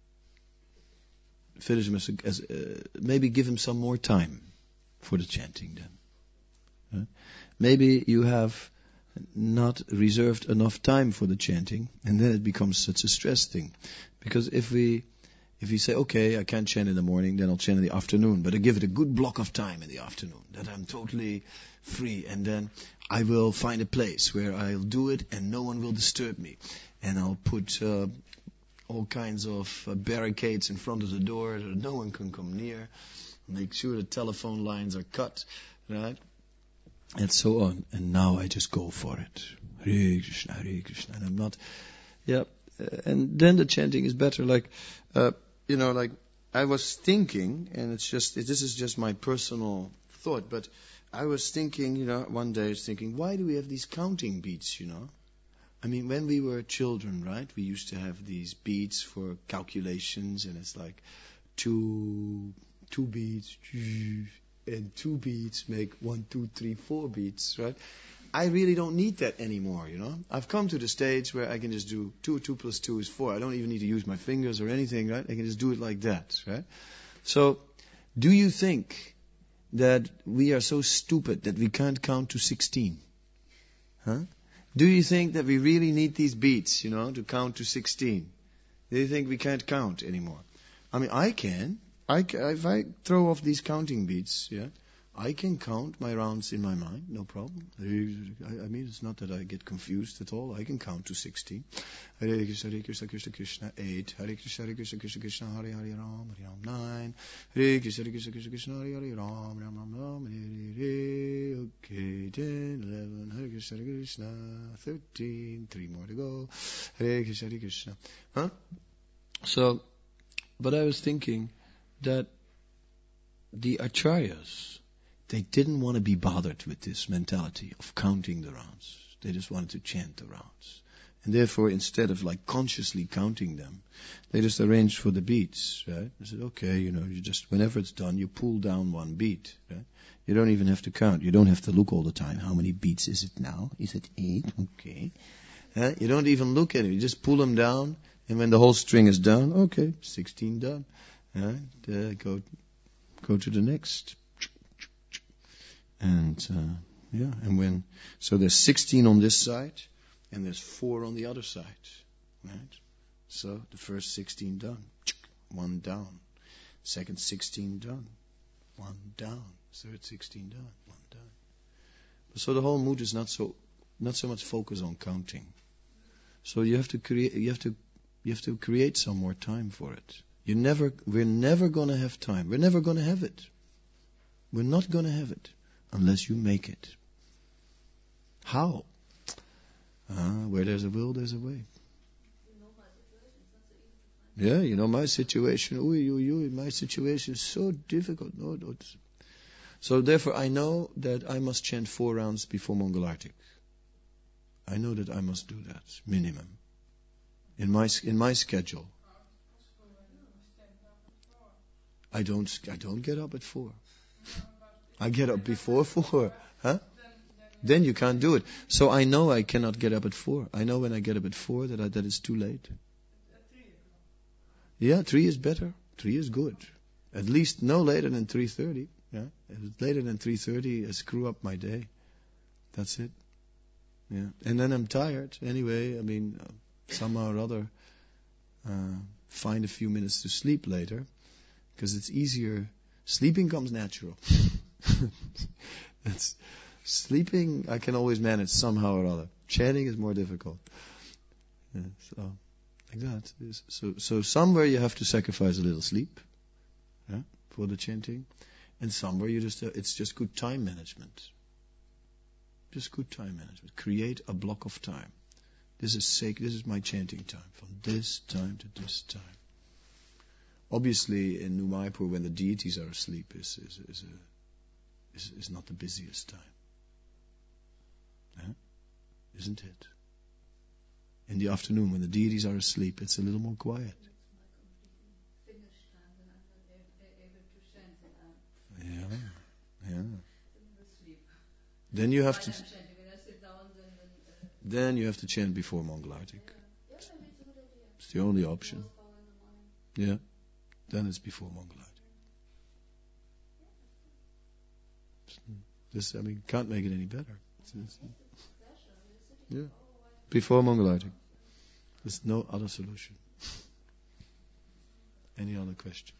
finish him as, a, as uh, maybe give him some more time for the chanting then. Right? Maybe you have not reserved enough time for the chanting, and then it becomes such a stress thing. Because if we if we say, okay, I can't chant in the morning, then I'll chant in the afternoon, but I give it a good block of time in the afternoon, that I'm totally free, and then I will find a place where I'll do it and no one will disturb me. And I'll put uh, all kinds of uh, barricades in front of the door so that no one can come near. Make sure the telephone lines are cut, right? And so on. And now I just go for it. Hare Krishna, Hare Krishna. And I'm not, yeah. Uh, and then the chanting is better. Like, uh, you know, like I was thinking, and it's just, it, this is just my personal thought, but I was thinking, you know, one day I was thinking, why do we have these counting beats, you know? I mean, when we were children, right, we used to have these beats for calculations, and it's like two, two beats, and two beats make one, two, three, four beats, right? I really don't need that anymore, you know. I've come to the stage where I can just do two, two plus two is four. I don't even need to use my fingers or anything, right? I can just do it like that, right? So, do you think that we are so stupid that we can't count to sixteen? Huh? Do you think that we really need these beats, you know, to count to sixteen? Do you think we can't count anymore? I mean, I can. I can, if I throw off these counting beats, yeah, I can count my rounds in my mind, no problem. I, I mean, it's not that I get confused at all. I can count to sixteen. Hare Krishna, Hare Krishna, Krishna Krishna, eight. Hare Krishna, Hare Krishna, Krishna Krishna, Hare Hare Ram, Hare Ram, nine. Hare Krishna, Hare Krishna, Krishna Krishna, Hare Hare Ram, Ram Ram Ram, Hare Hare. Okay, ten, eleven. Hare Krishna, Hare Krishna, thirteen. Three more to go. Hare Krishna, Hare Krishna. Huh? So, but I was thinking that the acharyas, they didn't want to be bothered with this mentality of counting the rounds. They just wanted to chant the rounds. And therefore, instead of like consciously counting them, they just arranged for the beats, right? They said, okay, you know, you just, whenever it's done, you pull down one beat, right? You don't even have to count. You don't have to look all the time. How many beats is it now? Is it eight? Okay. Uh, you don't even look at it. You just pull them down, and when the whole string is done, okay, sixteen done. Right? Uh, go, go to the next. And, uh, yeah, and when, so there's sixteen on this side, and there's four on the other side, right? So the first sixteen done, one down. Second sixteen done, one down. Third sixteen done, one down. So the whole mood is not so, not so much focus on counting. So you have to create, you have to, you have to create some more time for it. You never, we're never gonna have time. We're never gonna have it. We're not gonna have it. unless you make it. How? Ah, where there's a will, there's a way. Yeah, you know my situation. Ooh, ooh, ooh, my situation is so difficult. No, no. So therefore, I know that I must chant four rounds before Mongol Arctic. I know that I must do that minimum in my in my schedule. I don't I don't get up at four. I get up before four, huh? Then you can't do it. So I know I cannot get up at four. I know when I get up at four that I, that it's too late. Yeah, three is better. Three is good. At least no later than three thirty. Yeah, if it's later than three thirty, I screw up my day. That's it. Yeah, and then I'm tired anyway. I mean, uh, somehow or other, uh, find a few minutes to sleep later, because it's easier. Sleeping comes natural. That's sleeping. I can always manage somehow or other. Chanting is more difficult. Yeah, so like that. So so somewhere you have to sacrifice a little sleep, yeah, for the chanting, and somewhere you just uh, it's just good time management. Just good time management. Create a block of time. This is sacred. This is my chanting time, from this time to this time. Obviously, in New Mayapur, when the deities are asleep, is is is, a, is, is not the busiest time. Yeah? Isn't it? In the afternoon, when the deities are asleep, it's a little more quiet. Yeah, yeah. Then you have to. Then you have to chant before Mongol Arctic. It's the only option. Yeah. Then it's before Mongol Arctic. This, I mean, can't make it any better. It's, it's, yeah. Before Mongol Arctic. There's no other solution. Any other question?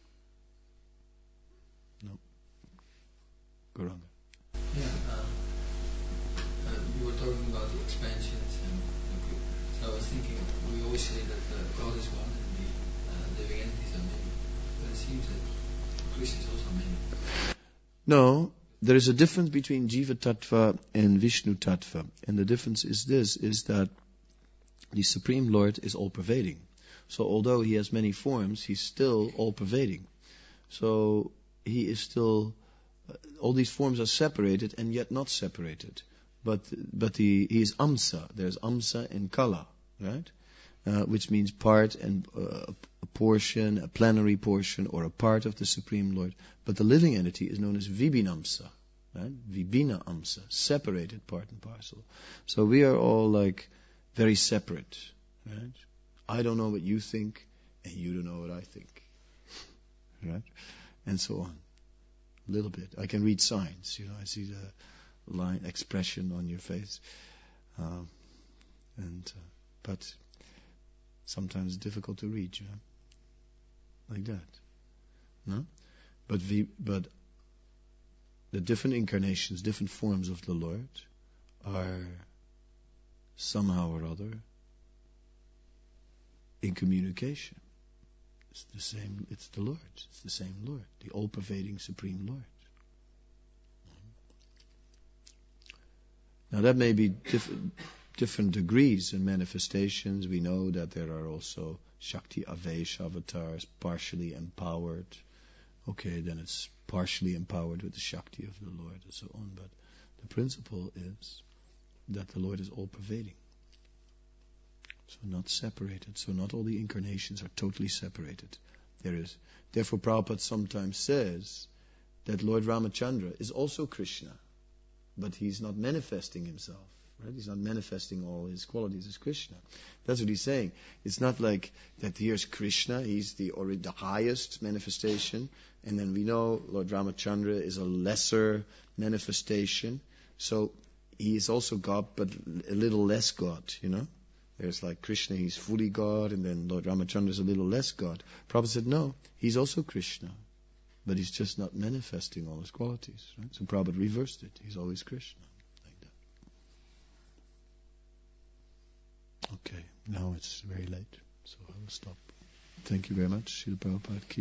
No. Gauranga. Yeah. Um, uh, you were talking about the expansions, and uh, so I was thinking we always say that uh, God is one and the uh, living entities are many, but it seems that Krishna is also many. No, there is a difference between Jiva Tattva and Vishnu Tattva, and the difference is this: is that the Supreme Lord is all-pervading. So although he has many forms, he's still all-pervading. So he is still. Uh, all these forms are separated and yet not separated. But but he, he is Amsa. There's Amsa and Kala, right? Uh, which means part and uh, a portion, a plenary portion, or a part of the Supreme Lord. But the living entity is known as Vibhinamsa, right? Vibhina Amsa, separated part and parcel. So we are all like very separate, right? I don't know what you think, and you don't know what I think, right? And so on. A little bit. I can read signs, you know. I see the line expression on your face, um, and uh, but sometimes it's difficult to read, you know, like that. No, but we, but the different incarnations, different forms of the Lord, are somehow or other in communication. It's the same, it's the Lord. It's the same Lord, the all-pervading Supreme Lord. Now that may be different, different degrees and manifestations. We know that there are also Shakti Avesh avatars, partially empowered. Okay, then it's partially empowered with the Shakti of the Lord and so on. But the principle is that the Lord is all-pervading. So not separated. So not all the incarnations are totally separated. There is. Therefore, Prabhupada sometimes says that Lord Ramachandra is also Krishna, but he's not manifesting himself. Right? He's not manifesting all his qualities as Krishna. That's what he's saying. It's not like that here's Krishna, he's the or the highest manifestation, and then we know Lord Ramachandra is a lesser manifestation. So he is also God, but a little less God, you know? There's like Krishna, he's fully God, and then Lord Ramachandra is a little less God. Prabhupada said, no, he's also Krishna, but he's just not manifesting all his qualities. Right? So Prabhupada reversed it. He's always Krishna, like that. Okay, now it's very late, so I will stop. Thank you very much, Srila Prabhupada.